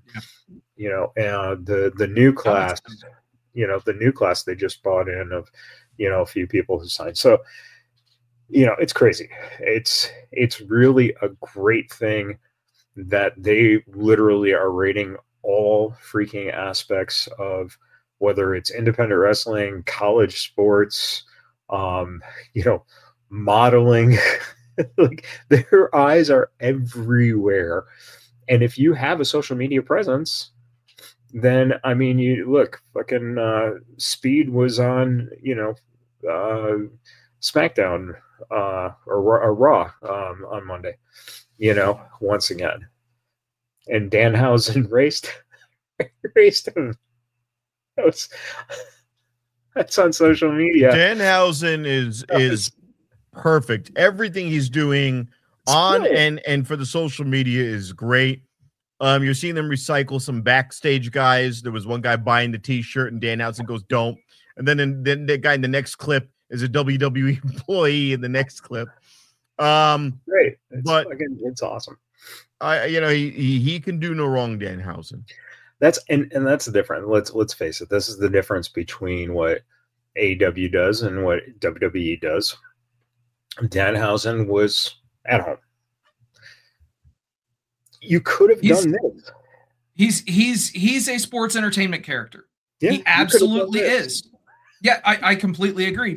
[SPEAKER 2] the new class, the new class they just brought in of, a few people who signed. So, it's crazy. It's really a great thing that they literally are rating all freaking aspects of whether it's independent wrestling, college sports, modeling. Like their eyes are everywhere. And if you have a social media presence, then I mean, you look, fucking Speed was on, SmackDown or Raw on Monday, once again. And Danhausen raced him. That's on social media.
[SPEAKER 3] Danhausen is perfect. Everything he's doing on and for the social media is great. You're seeing them recycle some backstage guys. There was one guy buying the T-shirt, and Danhausen goes, "Don't." And then the guy in the next clip is a WWE employee in the next clip.
[SPEAKER 2] Great, it's awesome.
[SPEAKER 3] He can do no wrong, Danhausen.
[SPEAKER 2] That's the difference. Let's face it. This is the difference between what AEW does and what WWE does. Danhausen was at home. You could have done this.
[SPEAKER 4] He's a sports entertainment character.
[SPEAKER 2] Yeah,
[SPEAKER 4] he absolutely is. Yeah, I completely agree.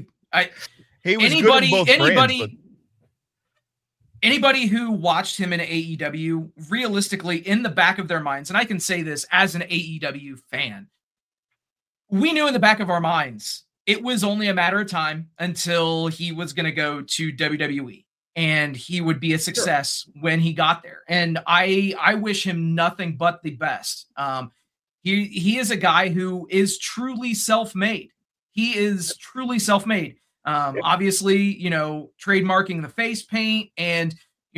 [SPEAKER 4] Anybody who watched him in AEW, realistically, in the back of their minds, and I can say this as an AEW fan, we knew in the back of our minds it was only a matter of time until he was going to go to WWE. And he would be a success when he got there. And I wish him nothing but the best. He is a guy who is truly self-made. He is truly self-made. Obviously, trademarking the face paint, and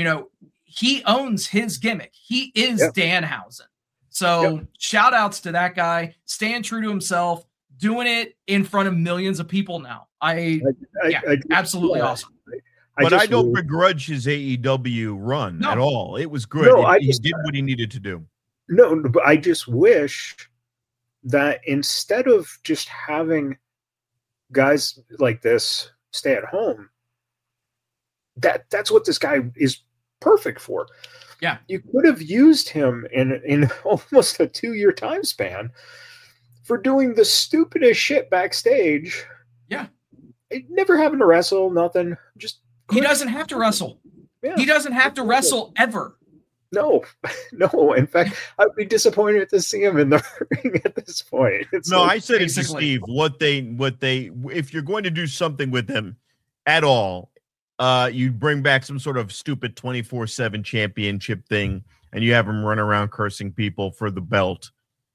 [SPEAKER 4] he owns his gimmick. He is Danhausen. So shout outs to that guy, staying true to himself, doing it in front of millions of people now. Absolutely awesome.
[SPEAKER 3] But I don't begrudge his AEW run at all. It was good. He did what he needed to do.
[SPEAKER 2] No, but I just wish that instead of just having guys like this stay at home, that's what this guy is perfect for.
[SPEAKER 4] Yeah. You
[SPEAKER 2] could have used him in almost a 2-year time span for doing the stupidest shit backstage.
[SPEAKER 4] Yeah.
[SPEAKER 2] Never having to wrestle, nothing.
[SPEAKER 4] He doesn't have to wrestle. Yeah. He doesn't have to wrestle ever.
[SPEAKER 2] No. In fact, I'd be disappointed to see him in the ring at this point.
[SPEAKER 3] I said it to Steve. What they, if you're going to do something with him at all, you bring back some sort of stupid 24/7 championship thing, and you have him run around cursing people for the belt.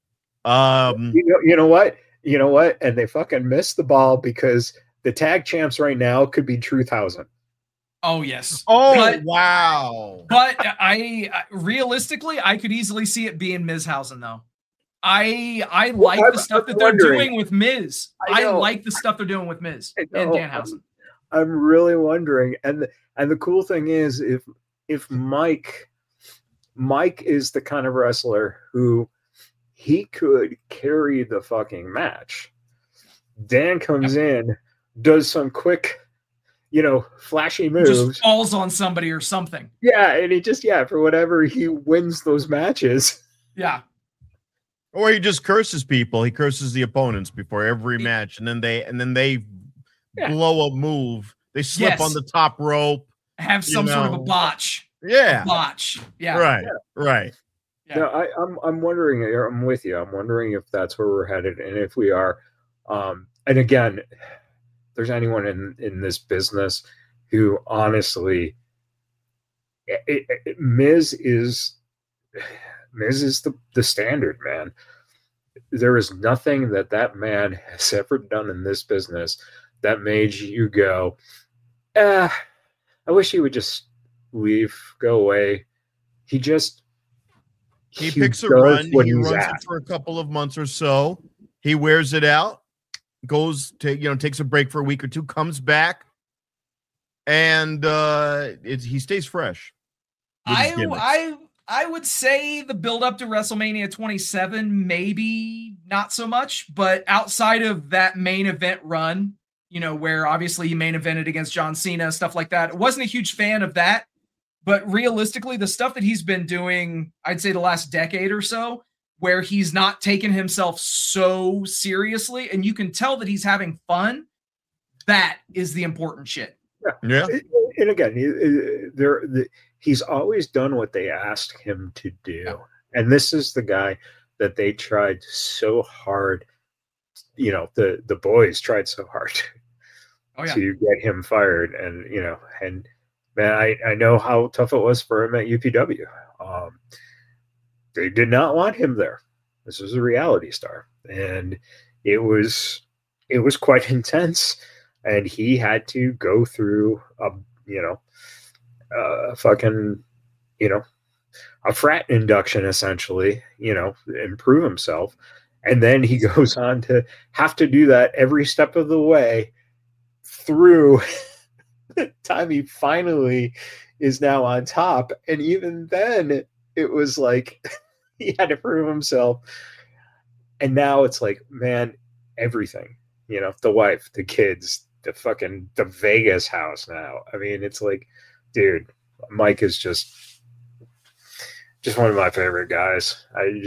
[SPEAKER 2] You know what? And they fucking missed the ball, because the tag champs right now could be Truthhausen.
[SPEAKER 4] Oh, yes.
[SPEAKER 3] Wow.
[SPEAKER 4] But I realistically, I could easily see it being Mizhausen, though. I like the stuff that they're doing with Miz. I like the stuff they're doing with Miz and Danhausen.
[SPEAKER 2] I'm really wondering. And the cool thing is, if Mike is the kind of wrestler who he could carry the fucking match. Dan comes in, does some quick, flashy moves.
[SPEAKER 4] Just falls on somebody or something.
[SPEAKER 2] Yeah, and he just, for whatever, he wins those matches.
[SPEAKER 4] Yeah.
[SPEAKER 3] Or he just curses people. He curses the opponents before every match, and then they blow a move. They slip on the top rope.
[SPEAKER 4] Have some sort of a botch.
[SPEAKER 3] Yeah.
[SPEAKER 4] A botch. Yeah.
[SPEAKER 3] Right.
[SPEAKER 2] Yeah. No, I'm wondering. I'm with you. I'm wondering if that's where we're headed, and if we are. And again, if there's anyone in this business who honestly, Miz is the standard, man. There is nothing that man has ever done in this business that made you go, I wish he would just leave, go away. He picks a run.
[SPEAKER 3] He runs it for a couple of months or so. He wears it out, goes to, takes a break for a week or two, comes back, and he stays fresh.
[SPEAKER 4] I would say the build up to WrestleMania 27, maybe not so much, but outside of that main event run, where obviously he main evented against John Cena, stuff like that. I wasn't a huge fan of that, but realistically, the stuff that he's been doing, I'd say the last decade or so, where he's not taking himself so seriously, and you can tell that he's having fun, that is the important shit.
[SPEAKER 3] Yeah.
[SPEAKER 2] and again, he's always done what they asked him to do.
[SPEAKER 4] Yeah.
[SPEAKER 2] And this is the guy that they tried so hard. The boys tried so hard to get him fired. And, and man, I know how tough it was for him at UPW. They did not want him there. This was a reality star. And it was quite intense. And he had to go through a frat induction, essentially, and prove himself. And then he goes on to have to do that every step of the way through the time he finally is now on top. And even then it was like he had to prove himself. And now it's like, man, everything, the wife, the kids, the Vegas house now. I mean, it's like, dude, Mike is just one of my favorite guys.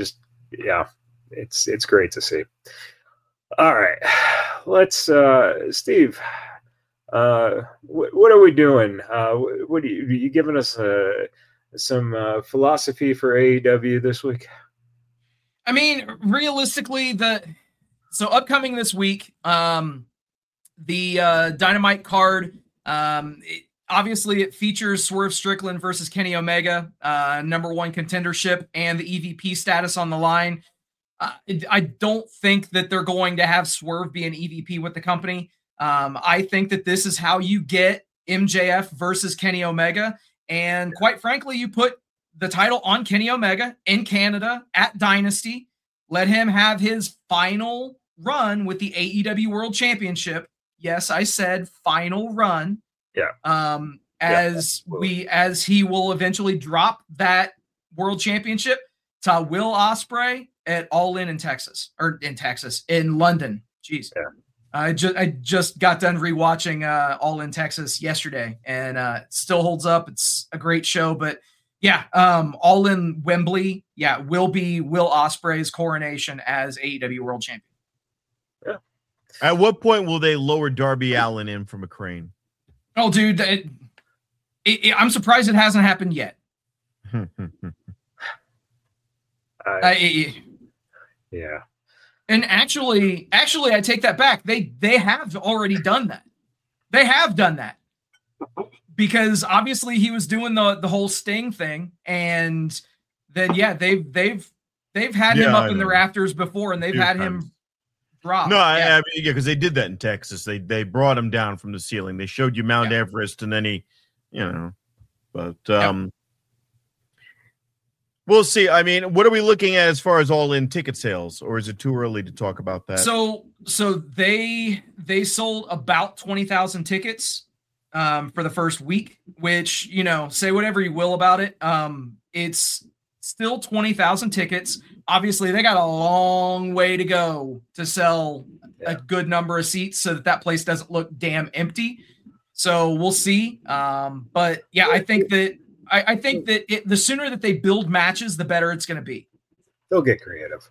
[SPEAKER 2] It's great to see. All right, let's Steve, what are we doing? What are you giving us some philosophy for AEW this week?
[SPEAKER 4] I mean, realistically, upcoming this week, the Dynamite card, obviously it features Swerve Strickland versus Kenny Omega, number one contendership and the EVP status on the line. I don't think that they're going to have Swerve be an EVP with the company. I think that this is how you get MJF versus Kenny Omega. And quite frankly, you put the title on Kenny Omega in Canada at Dynasty. Let him have his final run with the AEW World Championship. Yes, I said final run.
[SPEAKER 2] Yeah.
[SPEAKER 4] As he will eventually drop that World Championship to Will Ospreay at All In Texas, in London. Jeez. Yeah. I just got done rewatching All In Texas yesterday, and it still holds up. It's a great show, but yeah, All In Wembley, will be Will Ospreay's coronation as AEW World Champion.
[SPEAKER 2] Yeah.
[SPEAKER 3] At what point will they lower Darby Allin in from a crane?
[SPEAKER 4] Oh, dude, I'm surprised it hasn't happened yet.
[SPEAKER 2] Yeah.
[SPEAKER 4] And actually, I take that back. They have already done that. They have done that because obviously he was doing the whole Sting thing, and then they've had him up in the rafters before, and they've had him drop.
[SPEAKER 3] No, I mean, because they did that in Texas. They brought him down from the ceiling. They showed you Mount Everest, and then he, we'll see. I mean, what are we looking at as far as All In ticket sales, or is it too early to talk about that?
[SPEAKER 4] So they sold about 20,000 tickets for the first week, which, say whatever you will about it. It's still 20,000 tickets. Obviously, they got a long way to go to sell a good number of seats so that place doesn't look damn empty. So we'll see. But yeah, I think that the sooner that they build matches, the better it's going to be.
[SPEAKER 2] They'll get creative.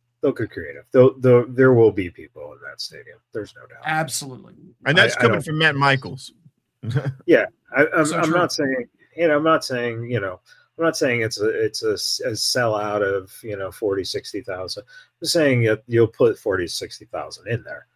[SPEAKER 2] There will be people in that stadium. There's no doubt.
[SPEAKER 4] Absolutely.
[SPEAKER 3] And that's coming from Matt Michaels.
[SPEAKER 2] Yeah. I'm not saying, I'm not saying it's a sellout of 40, 60,000. I'm saying you'll put 40, 60,000 in there.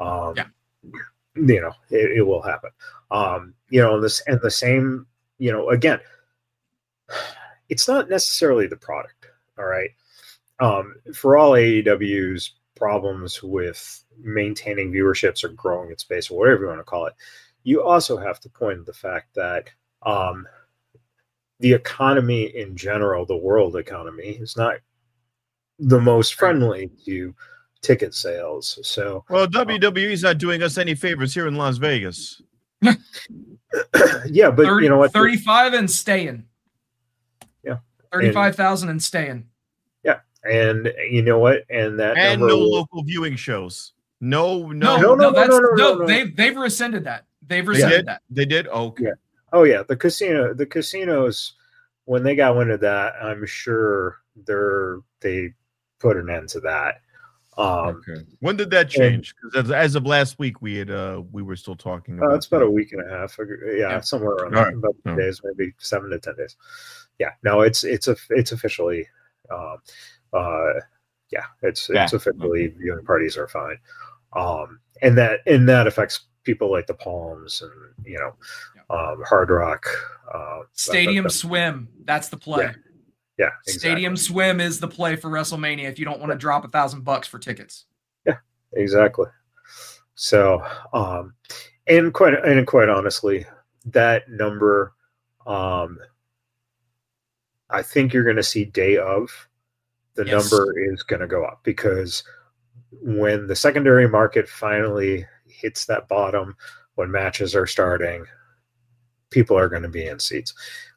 [SPEAKER 2] It will happen. And the same, again, it's not necessarily the product. All right. For all AEW's problems with maintaining viewerships or growing its base or whatever you want to call it, you also have to point to the fact that the economy in general, the world economy, is not the most friendly to ticket sales. So,
[SPEAKER 3] well, WWE's not doing us any favors here in Las Vegas.
[SPEAKER 2] Yeah, but
[SPEAKER 4] 30,
[SPEAKER 2] you know what?
[SPEAKER 4] 35 and staying.
[SPEAKER 2] Yeah.
[SPEAKER 4] 35,000 and staying.
[SPEAKER 2] Yeah. And you know what? And that
[SPEAKER 3] and
[SPEAKER 2] number
[SPEAKER 3] no local viewing shows. No.
[SPEAKER 4] They've rescinded that. They've rescinded that.
[SPEAKER 3] They did? Okay.
[SPEAKER 2] Yeah. Oh yeah. The casinos, when they got wind of that, I'm sure they put an end to that.
[SPEAKER 3] Okay. When did that change? Because as of last week, we were still talking about.
[SPEAKER 2] It's about a week and a half. Yeah, somewhere around there, about 10 days, maybe 7 to 10 days. Yeah, no, it's officially. It's officially viewing parties are fine. And that affects people like the Palms and Hard Rock.
[SPEAKER 4] Stadium Swim. That's the play.
[SPEAKER 2] Yeah, exactly.
[SPEAKER 4] Stadium Swim is the play for WrestleMania if you don't want to drop $1,000 for tickets.
[SPEAKER 2] Yeah, exactly. So, and quite honestly, that number, I think you're going to see day of the number is going to go up, because when the secondary market finally hits that bottom, when matches are starting, people are going to be in seats.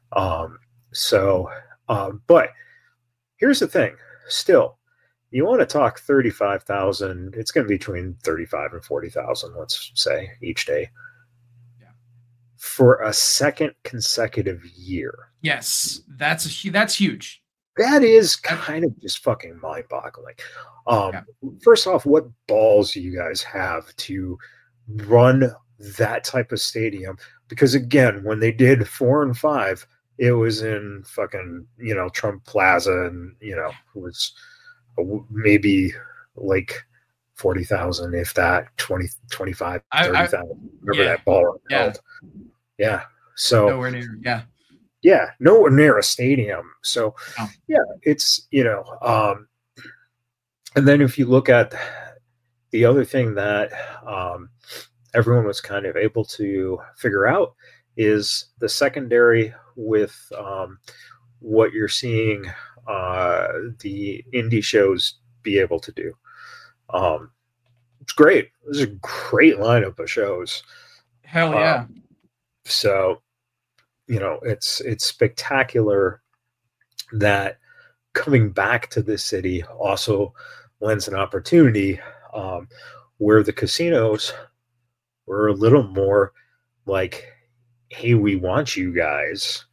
[SPEAKER 2] But here's the thing. Still, you want to talk 35,000. It's going to be between 35 and 40,000, let's say, each day.
[SPEAKER 4] Yeah.
[SPEAKER 2] For a second consecutive year.
[SPEAKER 4] Yes, that's huge.
[SPEAKER 2] That is kind of just fucking mind-boggling. First off, what balls do you guys have to run that type of stadium? Because again, when they did 4 and 5, it was in fucking, Trump Plaza, and, it was maybe like 40,000, if that, 20, 25, 30,000. Remember that ball held? Yeah. So
[SPEAKER 4] nowhere near. Yeah.
[SPEAKER 2] Yeah, nowhere near a stadium. So, it's, and then if you look at the other thing that everyone was kind of able to figure out is the secondary with what you're seeing the indie shows be able to do. It's great. This is a great lineup of shows.
[SPEAKER 4] Hell yeah.
[SPEAKER 2] So, it's spectacular that coming back to this city also lends an opportunity where the casinos were a little more like, hey, we want you guys,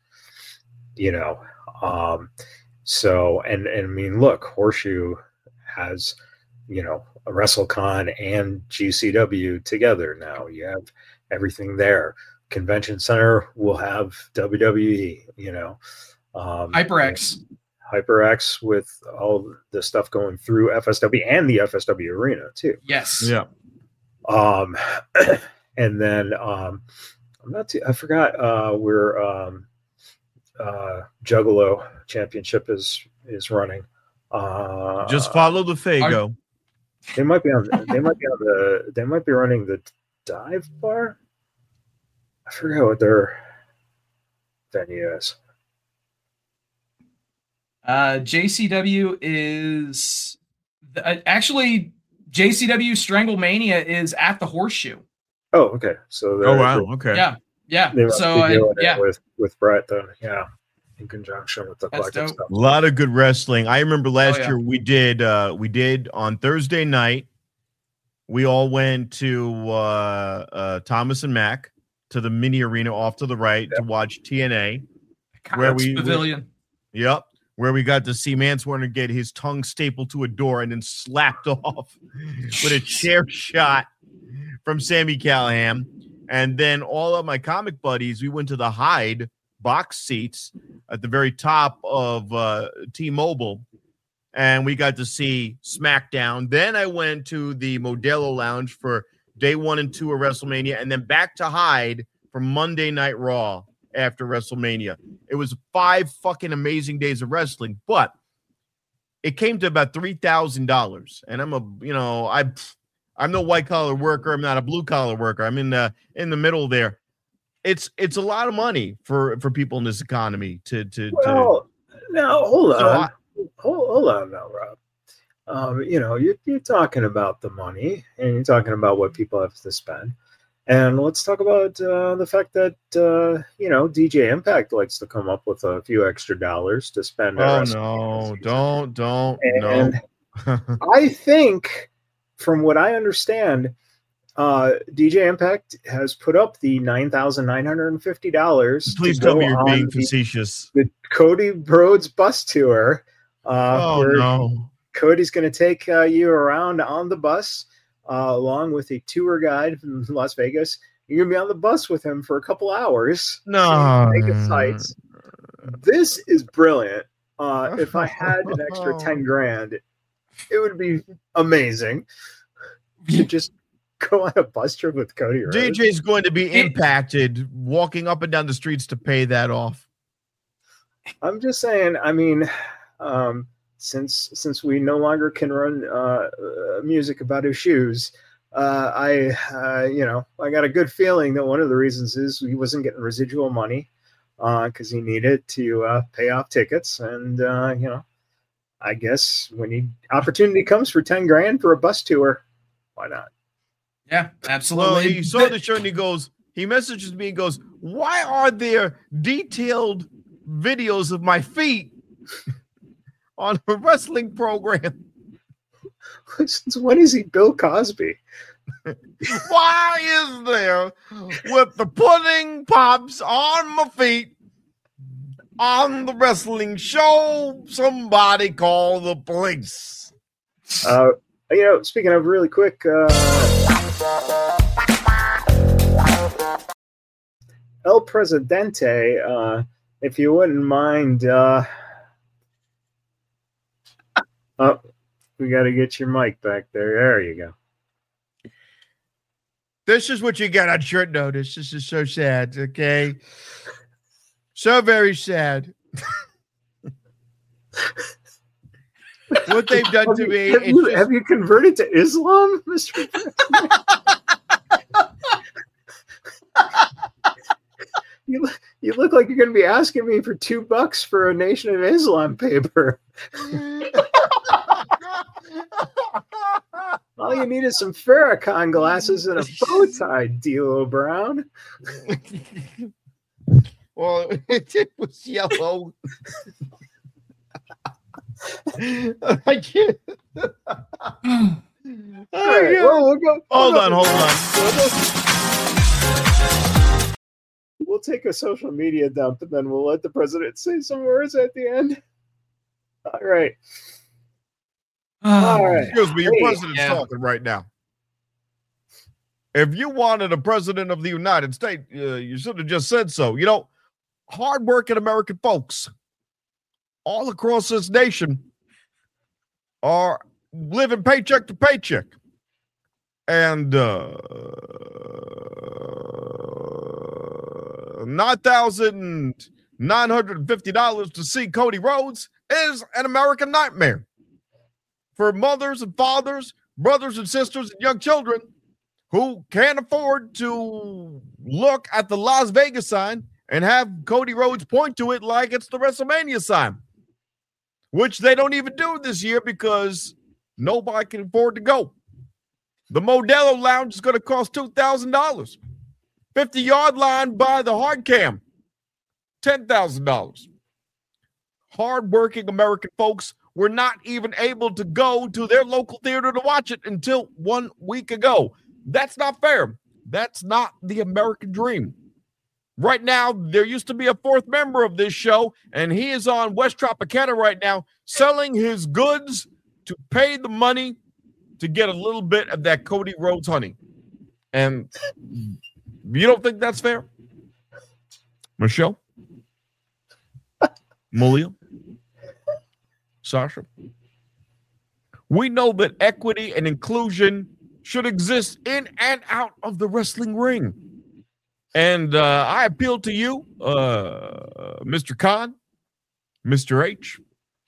[SPEAKER 2] so, and I mean, look, Horseshoe has, a WrestleCon and GCW together now. You have everything there. Convention Center will have WWE, HyperX with all the stuff going through FSW and the FSW arena too.
[SPEAKER 4] Yes.
[SPEAKER 3] Yeah.
[SPEAKER 2] And then I forgot where Juggalo Championship is running.
[SPEAKER 3] Just follow the Fago.
[SPEAKER 2] They might be running the Dive Bar. I forget what their venue is.
[SPEAKER 4] JCW is actually JCW Stranglemania is at the Horseshoe.
[SPEAKER 2] Oh, okay. So
[SPEAKER 3] wow, okay.
[SPEAKER 4] Yeah.
[SPEAKER 2] So with Brett then, in conjunction with the collective stuff.
[SPEAKER 3] A lot of good wrestling. I remember last year we did on Thursday night. We all went to Thomas and Mack to the mini arena off to the right to watch TNA.
[SPEAKER 4] Where Pavilion.
[SPEAKER 3] Where we got to see Manswerner get his tongue stapled to a door and then slapped off with a chair shot from Sami Callihan. And then all of my comic buddies, we went to the Hyde box seats at the very top of T-Mobile, and we got to see SmackDown. Then I went to the Modelo Lounge for day 1 and 2 of WrestleMania, and then back to Hyde for Monday Night Raw after WrestleMania. It was 5 fucking amazing days of wrestling, but it came to about $3,000. And I'm no white collar worker. I'm not a blue collar worker. I'm in the middle there. It's a lot of money for people in this economy
[SPEAKER 2] now hold on now, Rob. You're talking about the money, and you're talking about what people have to spend. And let's talk about the fact that DJ Impact likes to come up with a few extra dollars to spend.
[SPEAKER 3] Don't.
[SPEAKER 2] I think, from what I understand, DJ Impact has put up the $9,950.
[SPEAKER 3] Please tell me you're being facetious.
[SPEAKER 2] The Cody Rhodes bus tour. Cody's going to take you around on the bus along with a tour guide from Las Vegas. You're going to be on the bus with him for a couple hours.
[SPEAKER 3] No.
[SPEAKER 2] Vegas sites. This is brilliant. If I had an extra 10 grand, it would be amazing to just go on a bus trip with Cody Rhodes.
[SPEAKER 3] DJ's going to be impacted walking up and down the streets to pay that off.
[SPEAKER 2] I'm just saying, I mean, since we no longer can run music about his shoes, I got a good feeling that one of the reasons is he wasn't getting residual money because he needed to pay off tickets. And, I guess when opportunity comes for 10 grand for a bus tour, why not?
[SPEAKER 4] Yeah, absolutely.
[SPEAKER 3] Well, he saw the show and he messages me and goes, why are there detailed videos of my feet on a wrestling program?
[SPEAKER 2] Since when is he Bill Cosby?
[SPEAKER 3] Why is there with the pudding pops on my feet on the wrestling show? Somebody call the police.
[SPEAKER 2] Speaking of really quick, El Presidente, if you wouldn't mind, we got to get your mic back there. There you go.
[SPEAKER 3] This is what you got on short notice. This is so sad, okay? So very sad. What they've done to me.
[SPEAKER 2] Have you converted to Islam, Mr. You look like you're going to be asking me for $2 for a Nation of Islam paper. All you need is some Farrakhan glasses and a bow tie, D'Lo Brown.
[SPEAKER 3] Well, it was yellow. I can't.
[SPEAKER 2] All right, we'll go.
[SPEAKER 3] Hold on.
[SPEAKER 2] We'll take a social media dump, and then we'll let the president say some words at the end. All right. All right.
[SPEAKER 3] Excuse me, your president's talking right now. If you wanted a president of the United States, you should have just said so. Hardworking American folks all across this nation are living paycheck to paycheck. And $9,950 to see Cody Rhodes is an American nightmare for mothers and fathers, brothers and sisters, and young children who can't afford to look at the Las Vegas sign and have Cody Rhodes point to it like it's the WrestleMania sign, which they don't even do this year because nobody can afford to go. The Modelo Lounge is going to cost $2,000. 50-yard line by the hard cam, $10,000. Hardworking American folks were not even able to go to their local theater to watch it until 1 week ago. That's not fair. That's not the American dream. Right now, there used to be a fourth member of this show, and he is on West Tropicana right now selling his goods to pay the money to get a little bit of that Cody Rhodes honey. And you don't think that's fair? Michelle? Malia? Sasha? We know that equity and inclusion should exist in and out of the wrestling ring. And I appeal to you, Mr. Khan, Mr. H,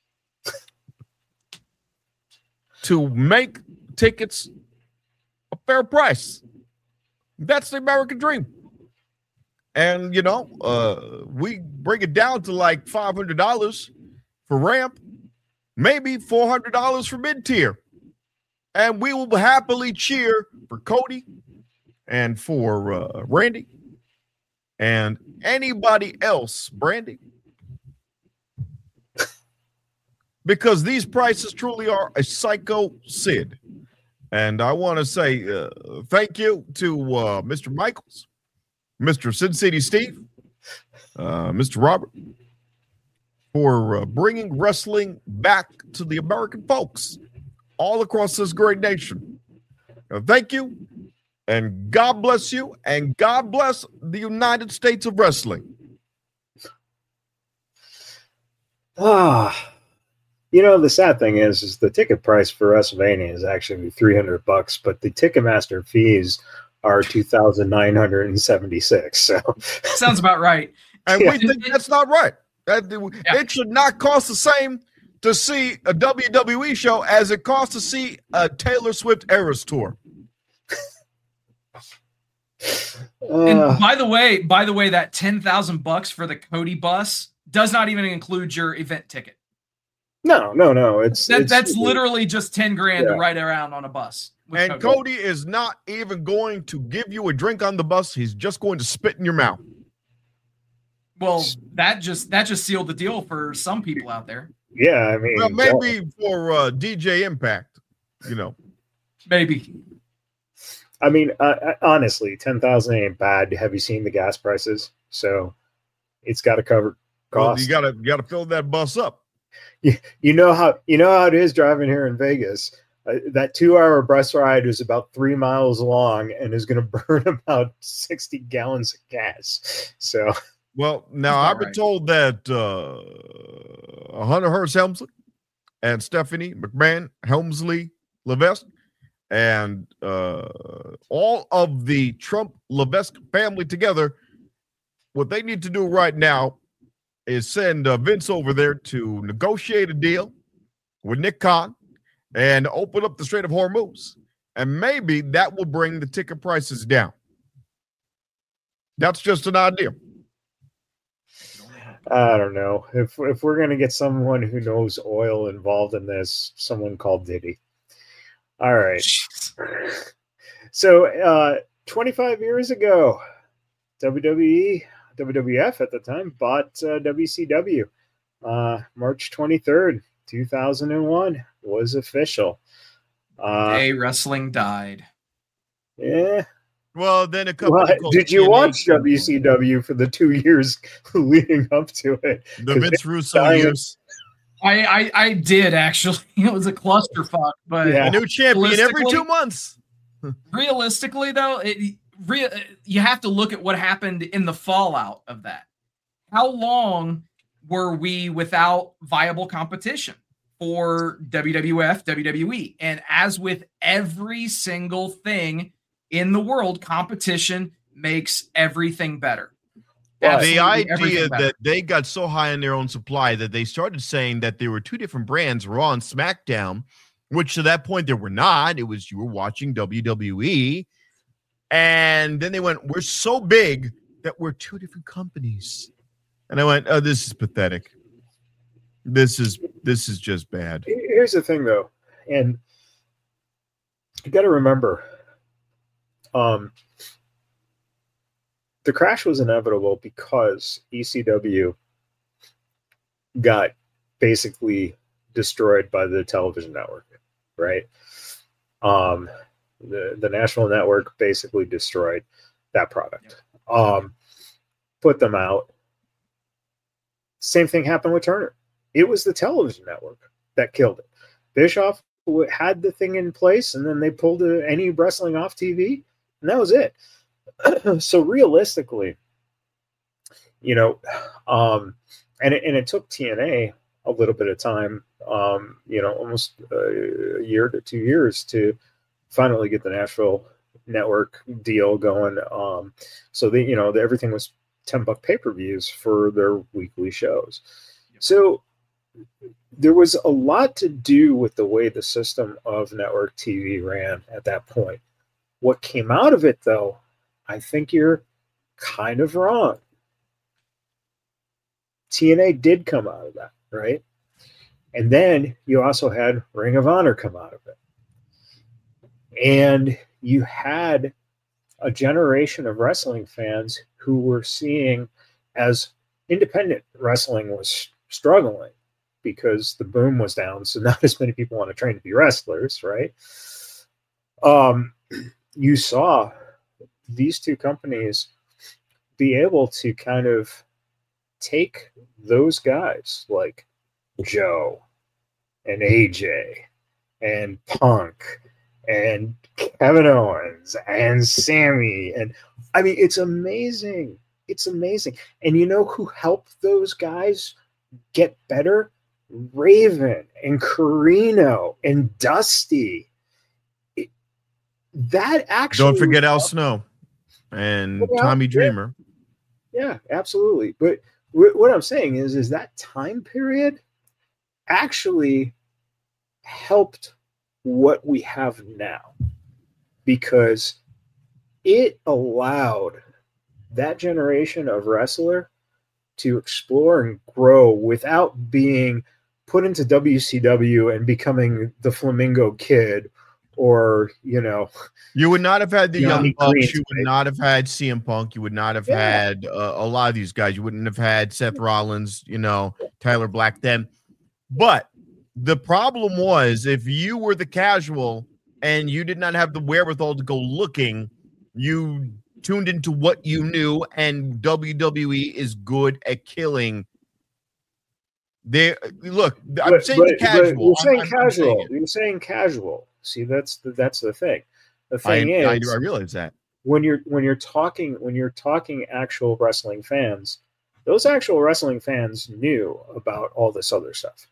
[SPEAKER 3] to make tickets a fair price. That's the American dream. And, we bring it down to like $500 for ramp, maybe $400 for mid-tier. And we will happily cheer for Cody and for Randy and anybody else, Brandy. Because these prices truly are a psycho Sid. And I want to say thank you to Mr. Michaels, Mr. Sin City Steve, Mr. Robert, for bringing wrestling back to the American folks all across this great nation. Thank you, and God bless you, and God bless the United States of Wrestling.
[SPEAKER 2] The sad thing is the ticket price for WrestleMania is actually $300, but the Ticketmaster fees are $2,976. So
[SPEAKER 4] sounds about right.
[SPEAKER 3] And we think that's not right. It should not cost the same to see a WWE show as it costs to see a Taylor Swift Eras tour.
[SPEAKER 4] And by the way, that $10,000 for the Cody bus does not even include your event ticket.
[SPEAKER 2] No. That's
[SPEAKER 4] literally just 10 grand to ride around on a bus.
[SPEAKER 3] And Cody is not even going to give you a drink on the bus. He's just going to spit in your mouth.
[SPEAKER 4] Well, that just sealed the deal for some people out there.
[SPEAKER 2] Yeah, I mean,
[SPEAKER 3] well, maybe for DJ Impact,
[SPEAKER 4] maybe.
[SPEAKER 2] I mean, honestly, 10,000 ain't bad. Have you seen the gas prices? So it's got to cover costs.
[SPEAKER 3] Well, you got to fill that bus up.
[SPEAKER 2] You know how it is driving here in Vegas. That 2-hour bus ride is about 3 miles long and is going to burn about 60 gallons of gas. So,
[SPEAKER 3] well, now I've been told that Hunter Hearst Helmsley and Stephanie McMahon Helmsley Levesque and all of the Trump Levesque family together, what they need to do right now is send Vince over there to negotiate a deal with Nick Khan and open up the Strait of Hormuz. And maybe that will bring the ticket prices down. That's just an idea.
[SPEAKER 2] I don't know. If we're going to get someone who knows oil involved in this, someone called Diddy. All right. So 25 years ago, WWF at the time bought WCW. March 23rd, 2001 was official.
[SPEAKER 4] Day wrestling died.
[SPEAKER 2] Yeah.
[SPEAKER 3] Well, then a couple.
[SPEAKER 2] Did you watch WCW for the 2 years leading up to it?
[SPEAKER 3] The Vince Russo years.
[SPEAKER 4] I did actually. It was a clusterfuck, but
[SPEAKER 3] a new champion every 2 months.
[SPEAKER 4] Realistically, though, you have to look at what happened in the fallout of that. How long were we without viable competition for WWF, WWE? And as with every single thing in the world, competition makes everything better.
[SPEAKER 3] The idea that they got so high in their own supply that they started saying that there were two different brands, Raw and SmackDown, which to that point there were not. It was you were watching WWE. And then they went, we're so big that we're two different companies. And I went, oh, this is pathetic. This is just bad.
[SPEAKER 2] Here's the thing, though. And you got to remember, the crash was inevitable because ECW got basically destroyed by the television network, right? The national network basically destroyed that product. Put them out. Same thing happened with Turner. It was the television network that killed it. Bischoff had the thing in place, and then they pulled any wrestling off TV, and that was it. So realistically, and it took TNA a little bit of time, almost a year to 2 years to finally get the Nashville network deal going. So everything was $10 pay-per-views for their weekly shows. So there was a lot to do with the way the system of network TV ran at that point. What came out of it, though, I think you're kind of wrong. TNA did come out of that, right? And then you also had Ring of Honor come out of it. And you had a generation of wrestling fans who were seeing as independent wrestling was struggling because the boom was down. So not as many people want to train to be wrestlers, right? You saw these two companies be able to kind of take those guys like Joe and AJ and Punk and Kevin Owens and Sammy, and I mean, it's amazing. It's amazing. And you know who helped those guys get better? Raven and Carino and Dusty. That actually,
[SPEAKER 3] don't forget Al Snow and Tommy Dreamer.
[SPEAKER 2] Yeah, absolutely. But what I'm saying is that time period actually helped what we have now, because it allowed that generation of wrestler to explore and grow without being put into WCW and becoming the Flamingo Kid, or, you know,
[SPEAKER 3] you would not have had the Young Bucks. You would
[SPEAKER 2] right?
[SPEAKER 3] not have had CM Punk. You would not have had a lot of these guys. You wouldn't have had Seth Rollins, you know, Tyler Black then. But the problem was, if you were the casual and you did not have the wherewithal to go looking, you tuned into what you knew, and WWE is good at killing. I'm saying casual.
[SPEAKER 2] You're saying casual. You're saying casual. See, that's the thing. The thing is,
[SPEAKER 3] I realize that
[SPEAKER 2] when you're talking actual wrestling fans, those actual wrestling fans knew about all this other stuff.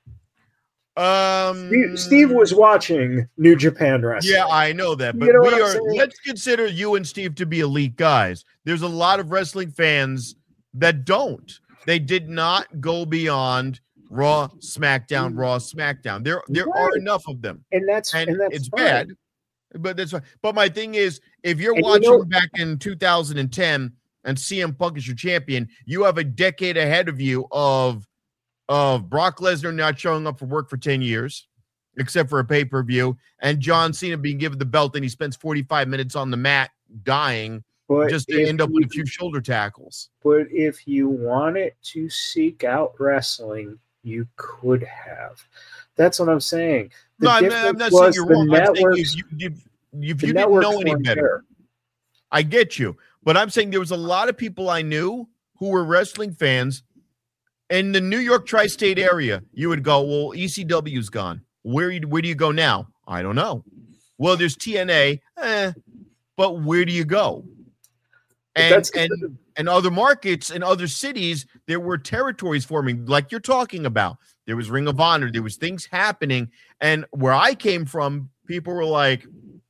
[SPEAKER 2] Steve was watching New Japan Wrestling.
[SPEAKER 3] Yeah, I know that, but let's consider you and Steve to be elite guys. There's a lot of wrestling fans that don't. They did not go beyond Raw, SmackDown. There are enough of them, and that's
[SPEAKER 2] it's
[SPEAKER 3] fine. Bad, but that's fine. But my thing is, if you're watching back in 2010 and CM Punk is your champion, you have a decade ahead of you of Brock Lesnar not showing up for work for 10 years, except for a pay-per-view, and John Cena being given the belt, and he spends 45 minutes on the mat dying just to end up with a few shoulder tackles.
[SPEAKER 2] But if you wanted to seek out wrestling, you could have. That's what I'm saying.
[SPEAKER 3] I'm not saying you're wrong. I'm saying if you didn't know any better. I get you. But I'm saying there was a lot of people I knew who were wrestling fans in the New York tri-state area. You would go, well, ECW's gone. Where do you go now? I don't know. Well, there's TNA, but where do you go? And other markets and other cities, there were territories forming, like you're talking about. There was Ring of Honor. There was things happening. And where I came from, people were like,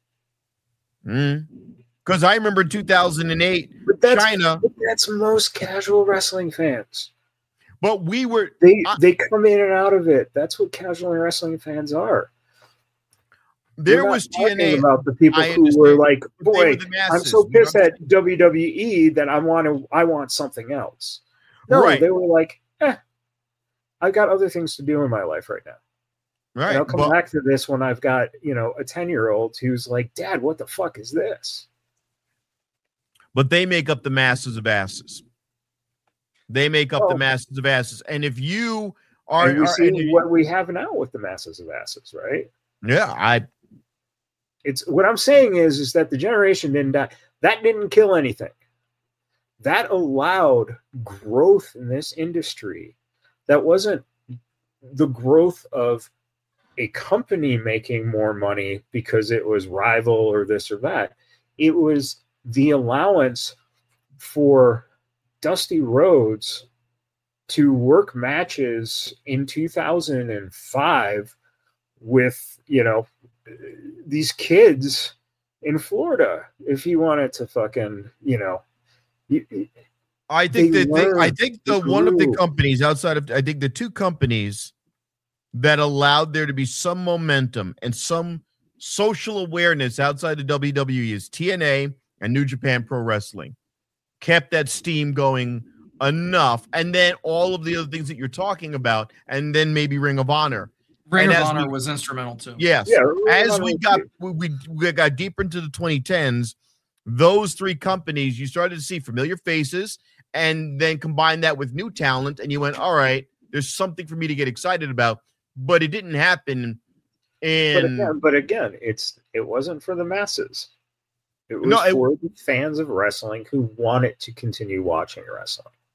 [SPEAKER 3] because I remember in 2008, China.
[SPEAKER 2] But that's most casual wrestling fans.
[SPEAKER 3] But
[SPEAKER 2] they come in and out of it. That's what casual wrestling fans are.
[SPEAKER 3] There was TNA
[SPEAKER 2] about the people who were like, boy, I'm so pissed at WWE that I want something else. No, right. They were like, I've got other things to do in my life right now.
[SPEAKER 3] Right.
[SPEAKER 2] And I'll come back to this when I've got, a 10-year-old who's like, Dad, what the fuck is this?
[SPEAKER 3] But they make up the masses of asses. They make up the masses of asses. And if you are...
[SPEAKER 2] And see what we have now with the masses of asses, right?
[SPEAKER 3] Yeah,
[SPEAKER 2] It's what I'm saying is that the generation didn't die. That didn't kill anything. That allowed growth in this industry. That wasn't the growth of a company making more money because it was rival or this or that. It was the allowance for Dusty Rhodes to work matches in 2005 with, these kids in Florida, if he wanted to fucking,
[SPEAKER 3] I think one of the companies outside of, I think the two companies that allowed there to be some momentum and some social awareness outside of WWE is TNA and New Japan Pro Wrestling. Kept that steam going enough, and then all of the other things that you're talking about, and then maybe Ring of Honor.
[SPEAKER 4] Ring of Honor was instrumental too.
[SPEAKER 3] Yes. Yeah, as we got deeper into the 2010s, those three companies, you started to see familiar faces, and then combine that with new talent, and you went, all right, there's something for me to get excited about. But it didn't happen.
[SPEAKER 2] But again, it wasn't for the masses. It was for the fans of wrestling who wanted to continue watching wrestling.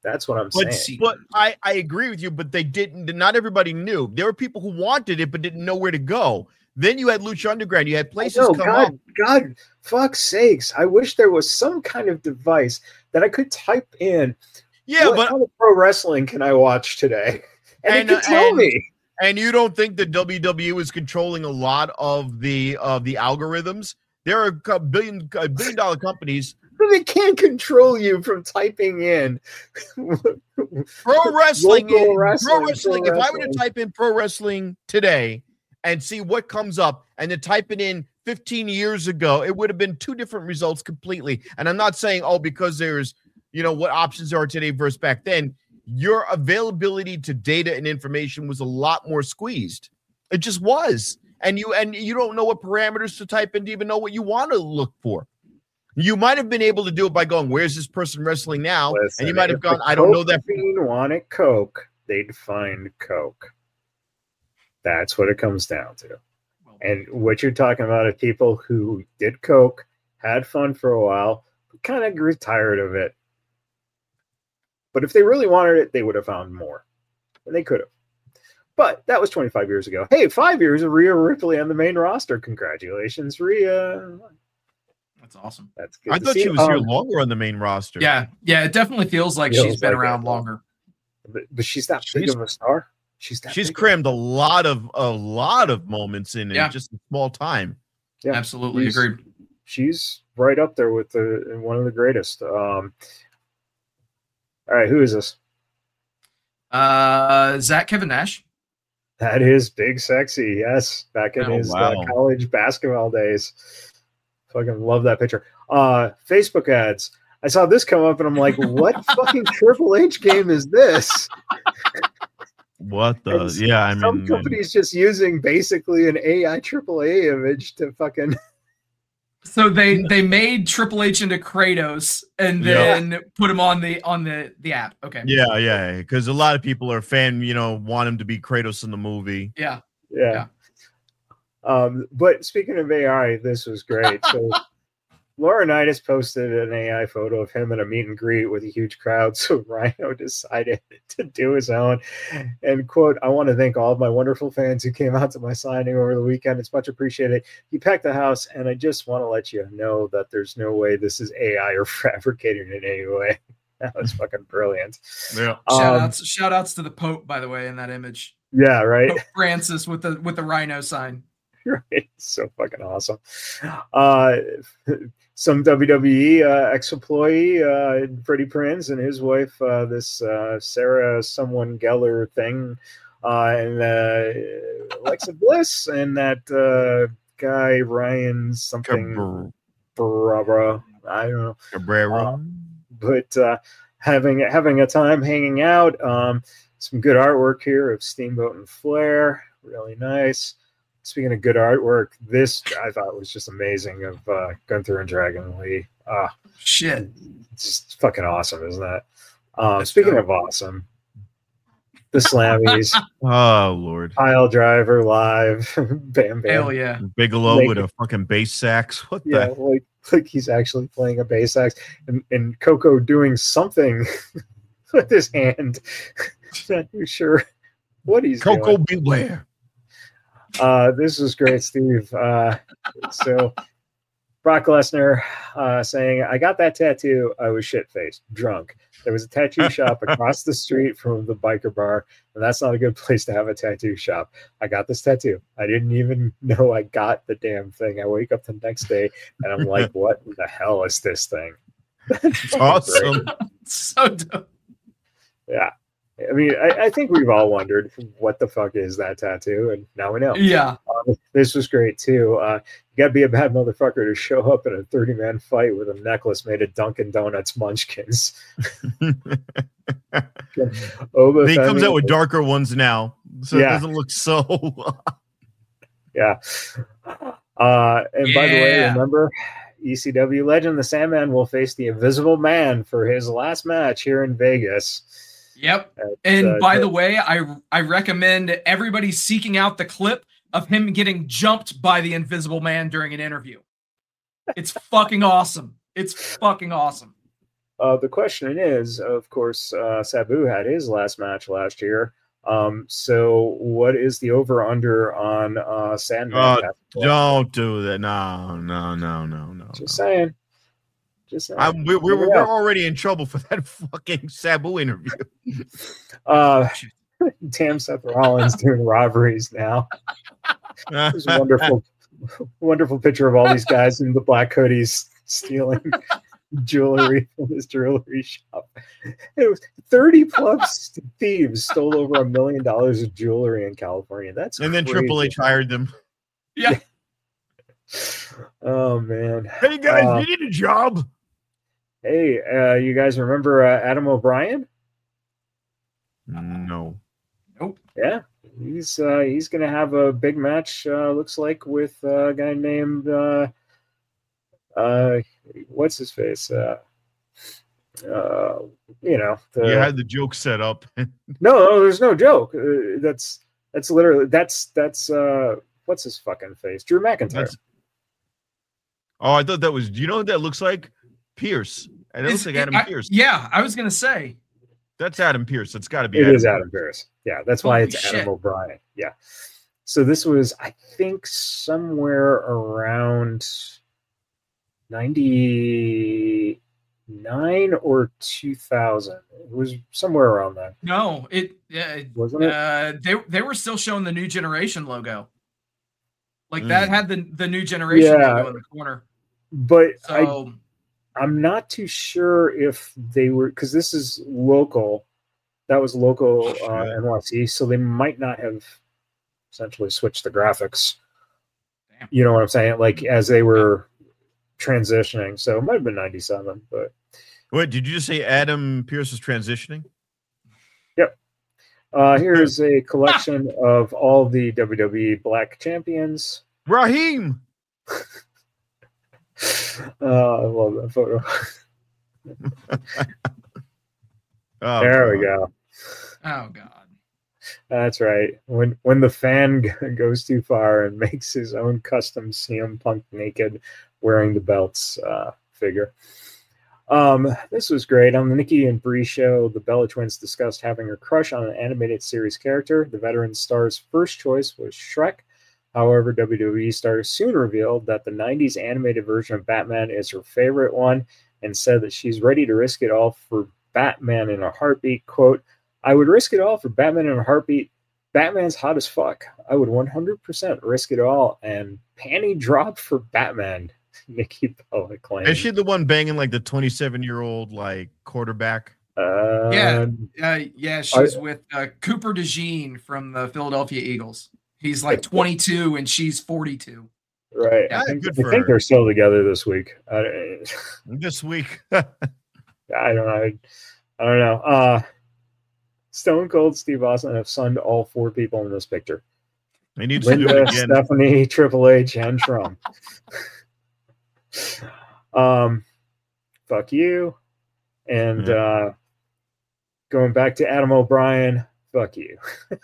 [SPEAKER 2] That's what I'm
[SPEAKER 3] But,
[SPEAKER 2] saying.
[SPEAKER 3] but I agree with you, but they didn't. Not everybody knew. There were people who wanted it but didn't know where to go. Then you had Lucha Underground. You had places come up.
[SPEAKER 2] God, fuck's sakes! I wish there was some kind of device that I could type in.
[SPEAKER 3] Yeah,
[SPEAKER 2] what kind of pro wrestling can I watch today? And it can tell me.
[SPEAKER 3] And you don't think that WWE is controlling a lot of the algorithms? There are billion dollar companies.
[SPEAKER 2] They can't control you from typing in
[SPEAKER 3] pro wrestling.
[SPEAKER 2] Pro wrestling.
[SPEAKER 3] If I were to type in pro wrestling today and see what comes up, and to type it in 15 years ago, it would have been two different results completely. And I'm not saying, because there's, what options there are today versus back then. Your availability to data and information was a lot more squeezed. It just was. And you don't know what parameters to type in to even know what you want to look for. You might have been able to do it by going, where's this person wrestling now?
[SPEAKER 2] Listen,
[SPEAKER 3] and you might have gone, I don't know that.
[SPEAKER 2] If the wanted Coke, they'd find Coke. That's what it comes down to. And what you're talking about are people who did Coke, had fun for a while, but kind of grew tired of it. But if they really wanted it, they would have found more. And they could have. But that was 25 years ago. Hey, 5 years of Rhea Ripley on the main roster. Congratulations, Rhea.
[SPEAKER 4] That's awesome.
[SPEAKER 2] That's good.
[SPEAKER 3] I thought she was here longer on the main roster.
[SPEAKER 4] Yeah, it definitely feels like she's been around longer.
[SPEAKER 2] But she's that big of a star. She's
[SPEAKER 3] crammed a lot of moments in just a small time.
[SPEAKER 2] Yeah,
[SPEAKER 4] absolutely agreed.
[SPEAKER 2] She's right up there with one of the greatest. All right, who is this?
[SPEAKER 4] Zach Kevin Nash.
[SPEAKER 2] That is Big Sexy. Yes, back in his college basketball days. Fucking love that picture. Facebook ads. I saw this come up and I'm like, what fucking Triple H game is this?
[SPEAKER 3] What the?
[SPEAKER 2] Some companies just using basically an AI AAA image to fucking.
[SPEAKER 4] So they made Triple H into Kratos and then put him on the app. Okay.
[SPEAKER 3] Yeah, because a lot of people are want him to be Kratos in the movie.
[SPEAKER 2] Yeah. But speaking of AI, this was great. So Laurinaitis posted an AI photo of him in a meet and greet with a huge crowd. So Rhino decided to do his own and quote, I want to thank all of my wonderful fans who came out to my signing over the weekend. It's much appreciated. He packed the house, and I just want to let you know that there's no way this is AI or fabricated in any way. That was fucking brilliant.
[SPEAKER 3] Yeah.
[SPEAKER 4] Shout outs to the Pope, by the way, in that image.
[SPEAKER 2] Yeah, right.
[SPEAKER 4] Pope Francis with the Rhino sign.
[SPEAKER 2] Right. So fucking awesome. Some WWE ex-employee, Freddie Prinze and his wife, this Sarah someone Geller thing, and Alexa Bliss, and that guy Ryan something Cabrera. I don't know.
[SPEAKER 3] Cabrera.
[SPEAKER 2] But having a time hanging out. Some good artwork here of Steamboat and Flair. Really nice. Speaking of good artwork, this I thought was just amazing of Gunther and Dragon Lee.
[SPEAKER 4] Shit.
[SPEAKER 2] It's just fucking awesome, isn't that? Speaking of awesome, the Slammies.
[SPEAKER 3] Oh, Lord.
[SPEAKER 2] Pile Driver live. Bam Bam.
[SPEAKER 4] Hell yeah.
[SPEAKER 3] Bigelow with a fucking bass sax. What the?
[SPEAKER 2] Like he's actually playing a bass sax. And Coco doing something with his hand. Not too sure what he's doing.
[SPEAKER 3] Coco beware.
[SPEAKER 2] This is great, Steve. So Brock Lesnar saying, I got that tattoo. I was shit-faced, drunk. There was a tattoo shop across the street from the biker bar, and that's not a good place to have a tattoo shop. I got this tattoo. I didn't even know I got the damn thing. I wake up the next day, and I'm like, what the hell is this thing?
[SPEAKER 3] That's awesome.
[SPEAKER 4] So dope.
[SPEAKER 2] Yeah. I mean, I think we've all wondered what the fuck is that tattoo, and now we know.
[SPEAKER 4] Yeah.
[SPEAKER 2] This was great, too. You got to be a bad motherfucker to show up in a 30-man fight with a necklace made of Dunkin' Donuts munchkins.
[SPEAKER 3] He comes out with darker ones now, so it doesn't look so...
[SPEAKER 2] Yeah. And by the way, remember... ECW legend, the Sandman, will face the Invisible Man for his last match here in Vegas.
[SPEAKER 4] Yep. And by the way, I recommend everybody seeking out the clip of him getting jumped by the Invisible Man during an interview. It's fucking awesome. It's fucking awesome.
[SPEAKER 2] The question is, of course, Sabu had his last match last year. So what is the over/under on Sandman?
[SPEAKER 3] Don't do that. No.
[SPEAKER 2] Just saying.
[SPEAKER 3] We're already in trouble for that fucking Sabu interview.
[SPEAKER 2] Damn, Seth Rollins doing robberies now. There's a wonderful picture of all these guys in the black hoodies stealing jewelry from his jewelry shop. It was 30 plus thieves stole over $1 million of jewelry in California. That's
[SPEAKER 3] and
[SPEAKER 2] crazy.
[SPEAKER 3] Then Triple H hired them.
[SPEAKER 4] Yeah.
[SPEAKER 2] Oh man.
[SPEAKER 3] Hey guys, you need a job.
[SPEAKER 2] Hey, you guys remember Adam O'Brien?
[SPEAKER 3] No.
[SPEAKER 4] Nope.
[SPEAKER 2] Yeah, he's gonna have a big match. Looks like with a guy named what's his face? You
[SPEAKER 3] had the joke set up.
[SPEAKER 2] No, there's no joke. That's literally that's what's his fucking face? Drew McIntyre.
[SPEAKER 3] I thought that was. Do you know what that looks like? Pierce. And it looks like Adam Pierce.
[SPEAKER 4] Yeah, I was gonna say.
[SPEAKER 3] That's Adam Pierce. It's got to be.
[SPEAKER 2] It is Adam Pierce. Yeah, that's why it's
[SPEAKER 4] shit.
[SPEAKER 2] Adam O'Brien. Yeah. So this was, I think, somewhere around 99 or 2000. It was somewhere around that.
[SPEAKER 4] No,
[SPEAKER 2] Wasn't it?
[SPEAKER 4] They were still showing the New Generation logo. Like that had the New Generation logo in the corner.
[SPEAKER 2] But
[SPEAKER 4] so,
[SPEAKER 2] I'm not too sure if they were, because this is local. That was local NYC, so they might not have essentially switched the graphics.
[SPEAKER 4] Damn.
[SPEAKER 2] You know what I'm saying? Like as they were transitioning. So it might have been 97, but
[SPEAKER 3] wait, did you just say Adam Pierce is transitioning?
[SPEAKER 2] Yep. Here's a collection of all the WWE Black champions.
[SPEAKER 3] Raheem.
[SPEAKER 2] I love that photo. There we go.
[SPEAKER 4] Oh God.
[SPEAKER 2] That's right. When the fan goes too far and makes his own custom CM Punk naked wearing the belts figure. This was great. On the Nikki and Brie show, the Bella Twins discussed having a crush on an animated series character. The veteran star's first choice was Shrek. However, WWE stars soon revealed that the 90s animated version of Batman is her favorite one and said that she's ready to risk it all for Batman in a heartbeat. Quote, I would risk it all for Batman in a heartbeat. Batman's hot as fuck. I would 100% risk it all and panty drop for Batman. Nikki Bella claimed.
[SPEAKER 3] Is she the one banging like the 27-year-old like quarterback?
[SPEAKER 4] Yeah, she's with Cooper DeJean from the Philadelphia Eagles. He's like 22 and she's 42.
[SPEAKER 2] Right.
[SPEAKER 3] Yeah,
[SPEAKER 2] I think
[SPEAKER 3] her.
[SPEAKER 2] they're still together this week.
[SPEAKER 3] This week.
[SPEAKER 2] I don't know. Stone Cold Steve Austin have sunned all four people in this picture.
[SPEAKER 3] They need to do
[SPEAKER 2] Linda,
[SPEAKER 3] it again.
[SPEAKER 2] Stephanie, Triple H, and Trump. Fuck you. And going back to Adam O'Brien, fuck you.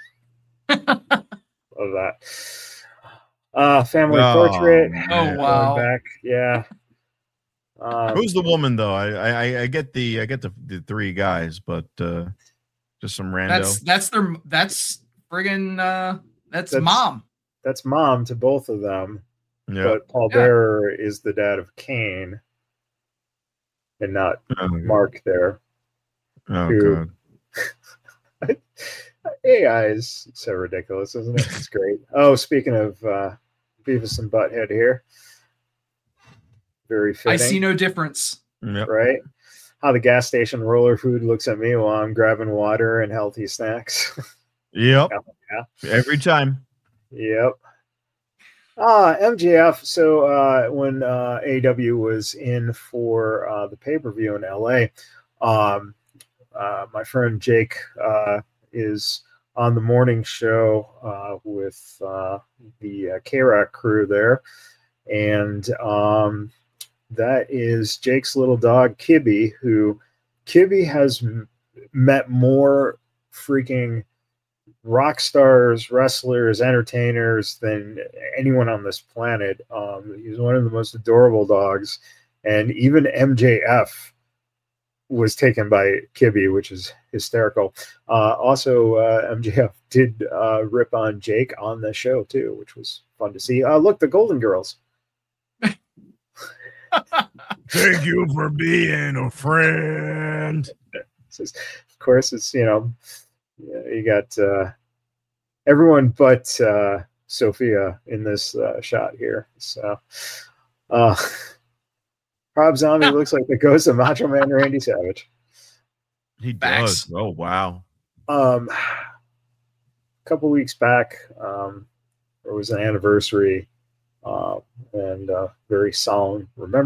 [SPEAKER 2] Love that. Family portrait.
[SPEAKER 4] Oh wow.
[SPEAKER 2] Going back, yeah.
[SPEAKER 3] Who's the woman though? I get the three guys, but just some rando.
[SPEAKER 4] That's mom.
[SPEAKER 2] That's mom to both of them.
[SPEAKER 3] Yeah.
[SPEAKER 2] But Paul Bearer is the dad of Kane, and not Mark there.
[SPEAKER 3] Oh God.
[SPEAKER 2] AI is so ridiculous, isn't it? It's great. Oh, speaking of Beavis and Butthead here. Very fitting.
[SPEAKER 4] I see no difference.
[SPEAKER 3] Yep.
[SPEAKER 2] Right? How the gas station roller food looks at me while I'm grabbing water and healthy snacks.
[SPEAKER 3] Yep.
[SPEAKER 2] Yeah.
[SPEAKER 3] Every time.
[SPEAKER 2] Yep. MJF. So when AEW was in for the pay-per-view in LA, my friend Jake is on the morning show with the K-Rock crew there. And that is Jake's little dog, Kibby, who Kibby has met more freaking rock stars, wrestlers, entertainers than anyone on this planet. He's one of the most adorable dogs. And even MJF was taken by Kibbe, which is hysterical. Also, MJF did rip on Jake on the show too, which was fun to see. Look, the Golden Girls.
[SPEAKER 3] Thank you for being a friend.
[SPEAKER 2] Of course, it's you got everyone but Sophia in this shot here. So, Rob Zombie looks like the ghost of Macho Man Randy Savage.
[SPEAKER 3] He
[SPEAKER 4] Facts.
[SPEAKER 3] does. Oh wow.
[SPEAKER 2] A couple weeks back, there was an anniversary and very solemn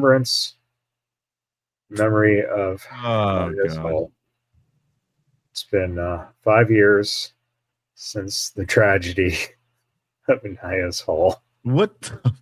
[SPEAKER 2] memory of this Hall. It's been 5 years since the tragedy of Anias Hall.
[SPEAKER 3] What?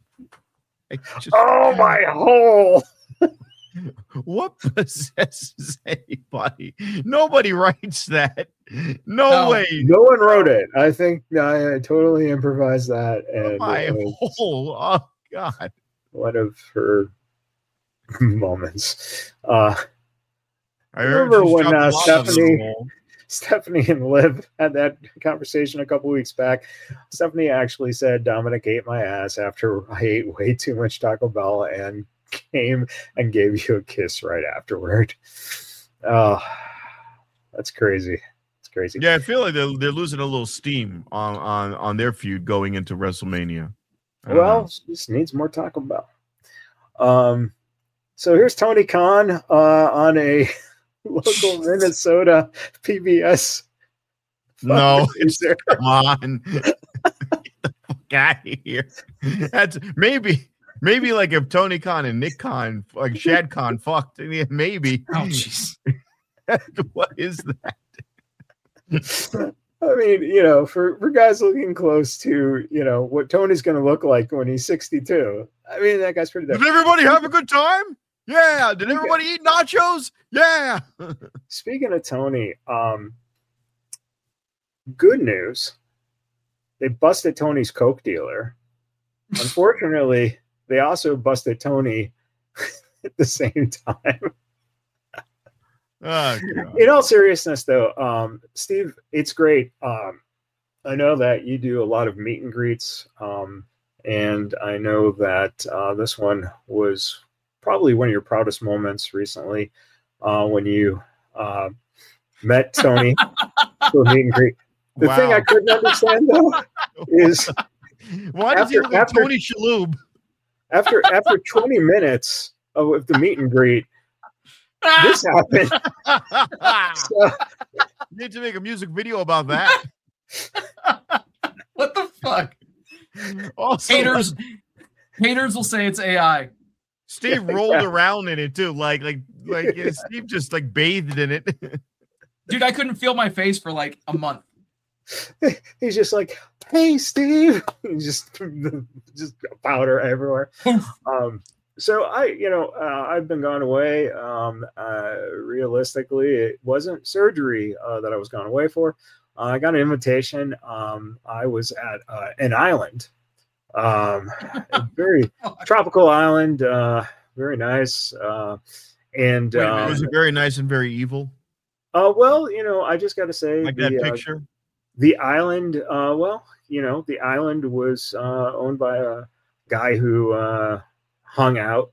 [SPEAKER 2] Oh, my hole!
[SPEAKER 3] What possesses anybody? Nobody writes that. No way.
[SPEAKER 2] No one wrote it. I think I totally improvised that. And
[SPEAKER 3] My hole. Oh God.
[SPEAKER 2] One of her moments.
[SPEAKER 3] I
[SPEAKER 2] remember when Stephanie and Liv had that conversation a couple weeks back. Stephanie actually said Dominic ate my ass after I ate way too much Taco Bell and came and gave you a kiss right afterward. Oh, that's crazy. It's crazy.
[SPEAKER 3] Yeah, I feel like they're losing a little steam on their feud going into WrestleMania.
[SPEAKER 2] Well, just needs more Taco Bell. So here's Tony Khan on a local Minnesota PBS.
[SPEAKER 3] No, come on. Get the fuck out of here. That's maybe like if Tony Khan and Nick Khan, like Shad Khan fucked, maybe.
[SPEAKER 4] Oh, jeez.
[SPEAKER 3] What is that?
[SPEAKER 2] I mean, for guys looking close to, what Tony's going to look like when he's 62. I mean, that guy's pretty.
[SPEAKER 3] Did everybody have a good time? Yeah. Did everybody eat nachos? Yeah.
[SPEAKER 2] Speaking of Tony, good news. They busted Tony's Coke dealer. Unfortunately, they also busted Tony at the same time.
[SPEAKER 3] Oh,
[SPEAKER 2] in all seriousness, though, Steve, it's great. I know that you do a lot of meet and greets, and I know that this one was probably one of your proudest moments recently when you met Tony for a meet and greet. The thing I couldn't understand, though, is
[SPEAKER 3] why does he look like Tony Shalhoub?
[SPEAKER 2] After 20 minutes of the meet and greet, this happened. So,
[SPEAKER 3] you need to make a music video about that.
[SPEAKER 4] What the fuck?
[SPEAKER 3] Also,
[SPEAKER 4] haters will say it's AI.
[SPEAKER 3] Steve rolled around in it too, like Steve just like bathed in it.
[SPEAKER 4] Dude, I couldn't feel my face for like a month.
[SPEAKER 2] He's just like, "Hey, Steve," just powder everywhere. So I've been gone away. Realistically, it wasn't surgery that I was gone away for. I got an invitation. I was at an island, a very tropical island, very nice. And
[SPEAKER 3] was it very nice and very evil?
[SPEAKER 2] Well, I just got to say,
[SPEAKER 3] like that picture.
[SPEAKER 2] The island. The island was owned by a guy who hung out,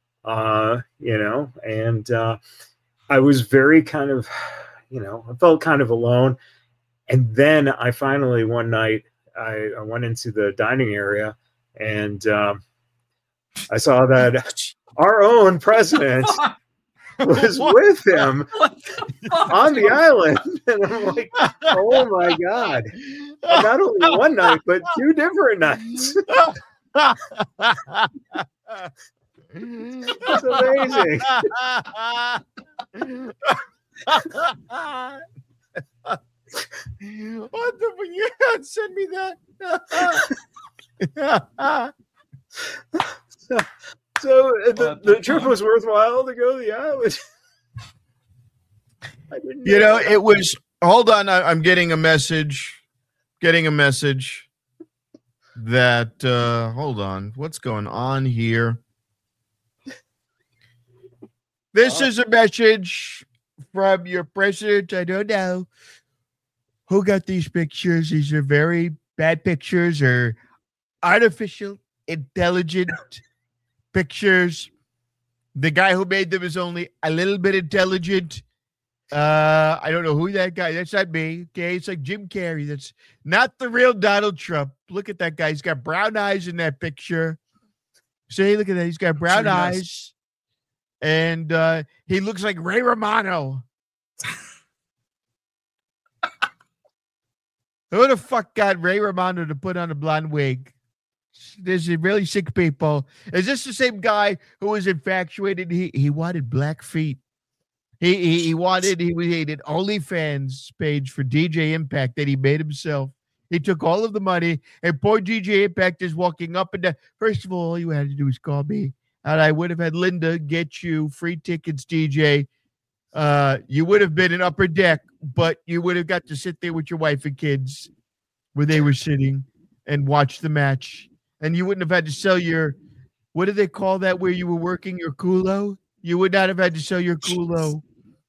[SPEAKER 2] and I was very kind of, I felt kind of alone. And then I finally, one night, I went into the dining area and I saw that our own president was with him on the island. And I'm like, oh my God. And not only one night, but 2 different nights. It's amazing.
[SPEAKER 3] What the fuck? Yeah, send me that.
[SPEAKER 2] So the trip was worthwhile to go to the island.
[SPEAKER 3] It was. Hold on, I'm getting a message. That hold on, what's going on here? This is a message from your president. I don't know who got these pictures. These are very bad pictures or artificial intelligent pictures. The guy who made them is only a little bit intelligent. I don't know who that guy. That's not me. Okay, it's like Jim Carrey. That's not the real Donald Trump. Look at that guy. He's got brown eyes in that picture. See, look at that. He's got brown eyes, and he looks like Ray Romano. Who the fuck got Ray Romano to put on a blonde wig? There's really sick people. Is this the same guy who was infatuated? He wanted black feet. He had an OnlyFans page for DJ Impact that he made himself. He took all of the money, and poor DJ Impact is walking up and down. First of all you had to do was call me, and I would have had Linda get you free tickets, DJ. You would have been in Upper Deck, but you would have got to sit there with your wife and kids where they were sitting and watch the match. And you wouldn't have had to sell your, what do they call that where you were working, your culo? You would not have had to sell your culo.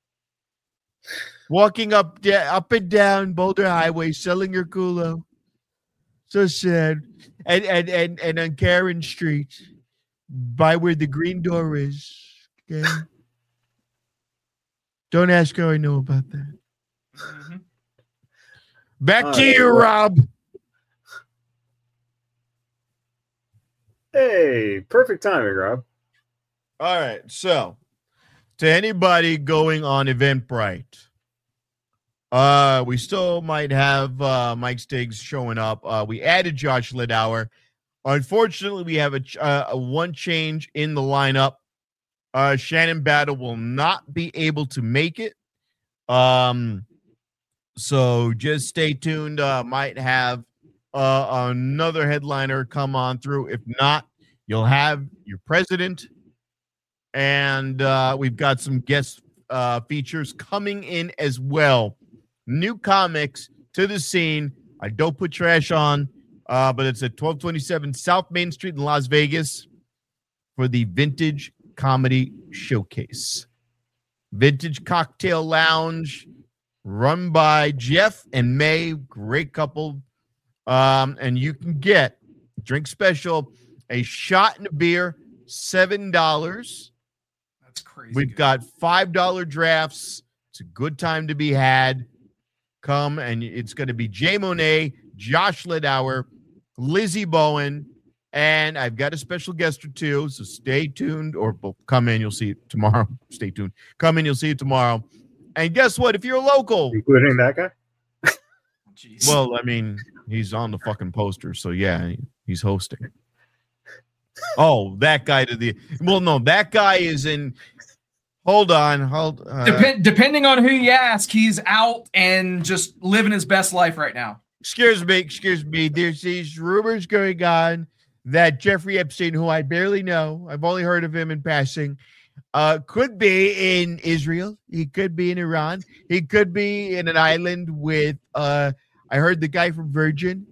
[SPEAKER 3] Walking up and down Boulder Highway, selling your culo. So sad. And on Karen Street, by where the green door is. Okay. Don't ask how I know about that. Mm-hmm. Back to you, Rob.
[SPEAKER 2] Hey, perfect timing, Rob.
[SPEAKER 3] All right. So, to anybody going on Eventbrite, we still might have Mike Stiggs showing up. We added Josh Lidauer. Unfortunately, we have a one change in the lineup. Shannon Battle will not be able to make it. So just stay tuned. Might have another headliner come on through. If not, you'll have your president. And we've got some guest features coming in as well. New comics to the scene. I don't put trash on, but it's at 1227 South Main Street in Las Vegas for the Vintage Comedy Showcase. Vintage Cocktail Lounge run by Jeff and May. Great couple. And you can get drink special, a shot and a beer, $7.
[SPEAKER 4] That's crazy.
[SPEAKER 3] We've got $5 drafts. It's a good time to be had. Come, and it's going to be Jay Monet, Josh Lidauer, Lizzie Bowen, and I've got a special guest or two, so stay tuned, or come in, you'll see it tomorrow. Stay tuned. Come in, you'll see it tomorrow. And guess what? If you're local.
[SPEAKER 2] Including that guy?
[SPEAKER 4] Jeez.
[SPEAKER 3] Well, I mean, he's on the fucking poster, so yeah, he's hosting. Oh, that guy that guy is in. Hold on.
[SPEAKER 4] Depending on who you ask, he's out and just living his best life right now.
[SPEAKER 3] Excuse me. There's these rumors going on that Jeffrey Epstein, who I barely know, I've only heard of him in passing, could be in Israel. He could be in Iran. He could be in an island with, I heard the guy from Virgin,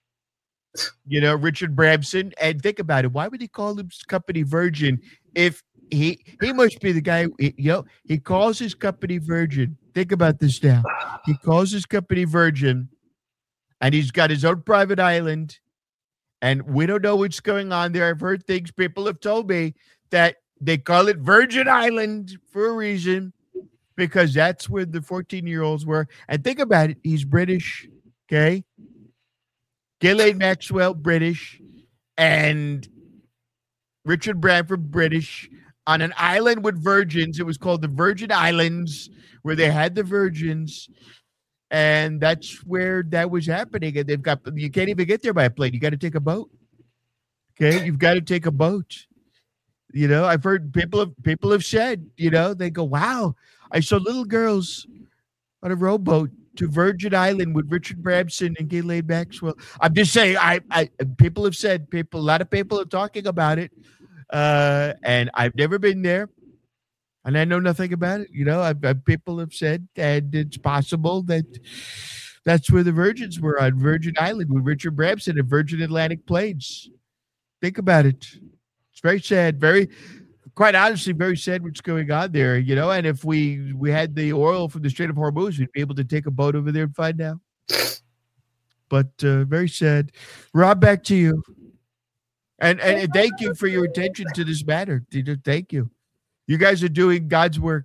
[SPEAKER 3] Richard Branson. And think about it. Why would he call his company Virgin if he must be the guy, he calls his company Virgin. Think about this now. He calls his company Virgin, and he's got his own private island, and we don't know what's going on there. I've heard things. People have told me that they call it Virgin Island for a reason, because that's where the 14-year-olds were. And think about it. He's British, okay? Ghislaine Maxwell, British, and Richard Branford, British, on an island with virgins. It was called the Virgin Islands, where they had the virgins, and that's where that was happening. And you can't even get there by a plane. You got to take a boat. Okay, you've got to take a boat. I've heard people have said, they go, "Wow, I saw little girls on a rowboat to Virgin Island with Richard Branson and Ghislaine Maxwell." I'm just saying, people have said, a lot of people are talking about it. And I've never been there, and I know nothing about it. People have said, and it's possible that that's where the virgins were, on Virgin Island with Richard Branson and Virgin Atlantic Planes. Think about it. It's very sad. Very quite honestly, very sad what's going on there, and if we had the oil from the Strait of Hormuz, we'd be able to take a boat over there and find out. But very sad. Rob, back to you. And thank you for your attention to this matter. Thank you. You guys are doing God's work,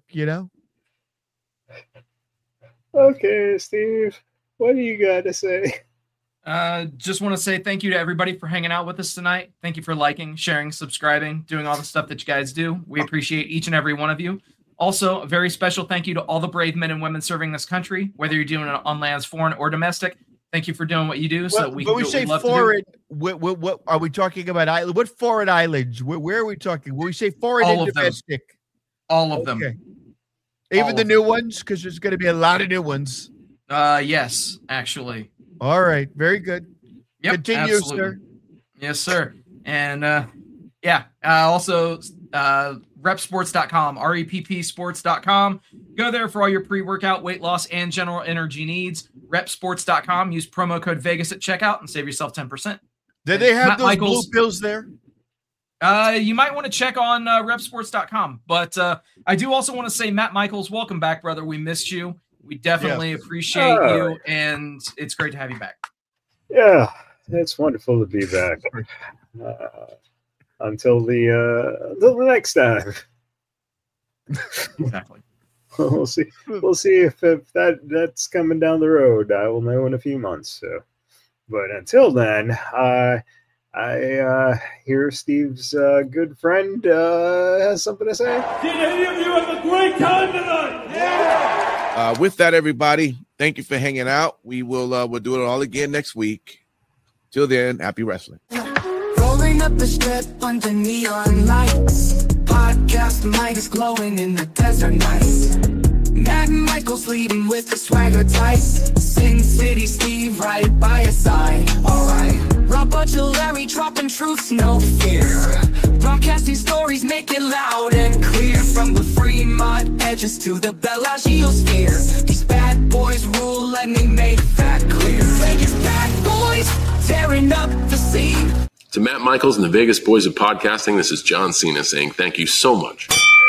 [SPEAKER 2] Okay, Steve, what do you got to say?
[SPEAKER 4] Just want to say thank you to everybody for hanging out with us tonight. Thank you for liking, sharing, subscribing, doing all the stuff that you guys do. We appreciate each and every one of you. Also, a very special thank you to all the brave men and women serving this country, whether you're doing it on lands, foreign or domestic. Thank you for doing what you do. So we can
[SPEAKER 3] when we say foreign, what are we talking about? Island? What foreign islands? Where are we talking? When we say foreign and domestic,
[SPEAKER 4] all of them,
[SPEAKER 3] even the new ones, because there's going to be a lot of new ones.
[SPEAKER 4] Yes, actually.
[SPEAKER 3] All right, very good.
[SPEAKER 4] Yep,
[SPEAKER 3] continue,
[SPEAKER 4] absolutely.
[SPEAKER 3] sir.
[SPEAKER 4] Yes, sir. And also repsports.com, reppsports.com. Go there for all your pre-workout, weight loss, and general energy needs. Repsports.com. Use promo code Vegas at checkout and save yourself 10%.
[SPEAKER 3] Do they have those blue pills there?
[SPEAKER 4] You might want to check on repsports.com. But I do also want to say, Matt Michaels, welcome back, brother. We missed you. We definitely appreciate you, and it's great to have you back.
[SPEAKER 2] Yeah, it's wonderful to be back. Until the next time.
[SPEAKER 4] Exactly.
[SPEAKER 2] We'll see. We'll see if that's coming down the road. I will know in a few months. So, but until then, I hear Steve's good friend has something to say.
[SPEAKER 5] Did any of you have a great time tonight? Yeah.
[SPEAKER 6] With that, everybody, thank you for hanging out. We'll do it all again next week. Till then, happy wrestling.
[SPEAKER 1] Rolling up the strip under neon lights. Podcast mic is glowing in the desert nights. Matt Michaels leading with the swagger tight. Sin City Steve right by your side. Alright. Rob Butcher Larry dropping truths, no fear. Broadcasting stories, make it loud and clear. From the Fremont edges to the Bellagio sphere. These bad boys rule, let me make that clear. Vegas bad boys, tearing up the scene.
[SPEAKER 7] To Matt Michaels and the Vegas Boys of Podcasting, this is John Cena saying thank you so much.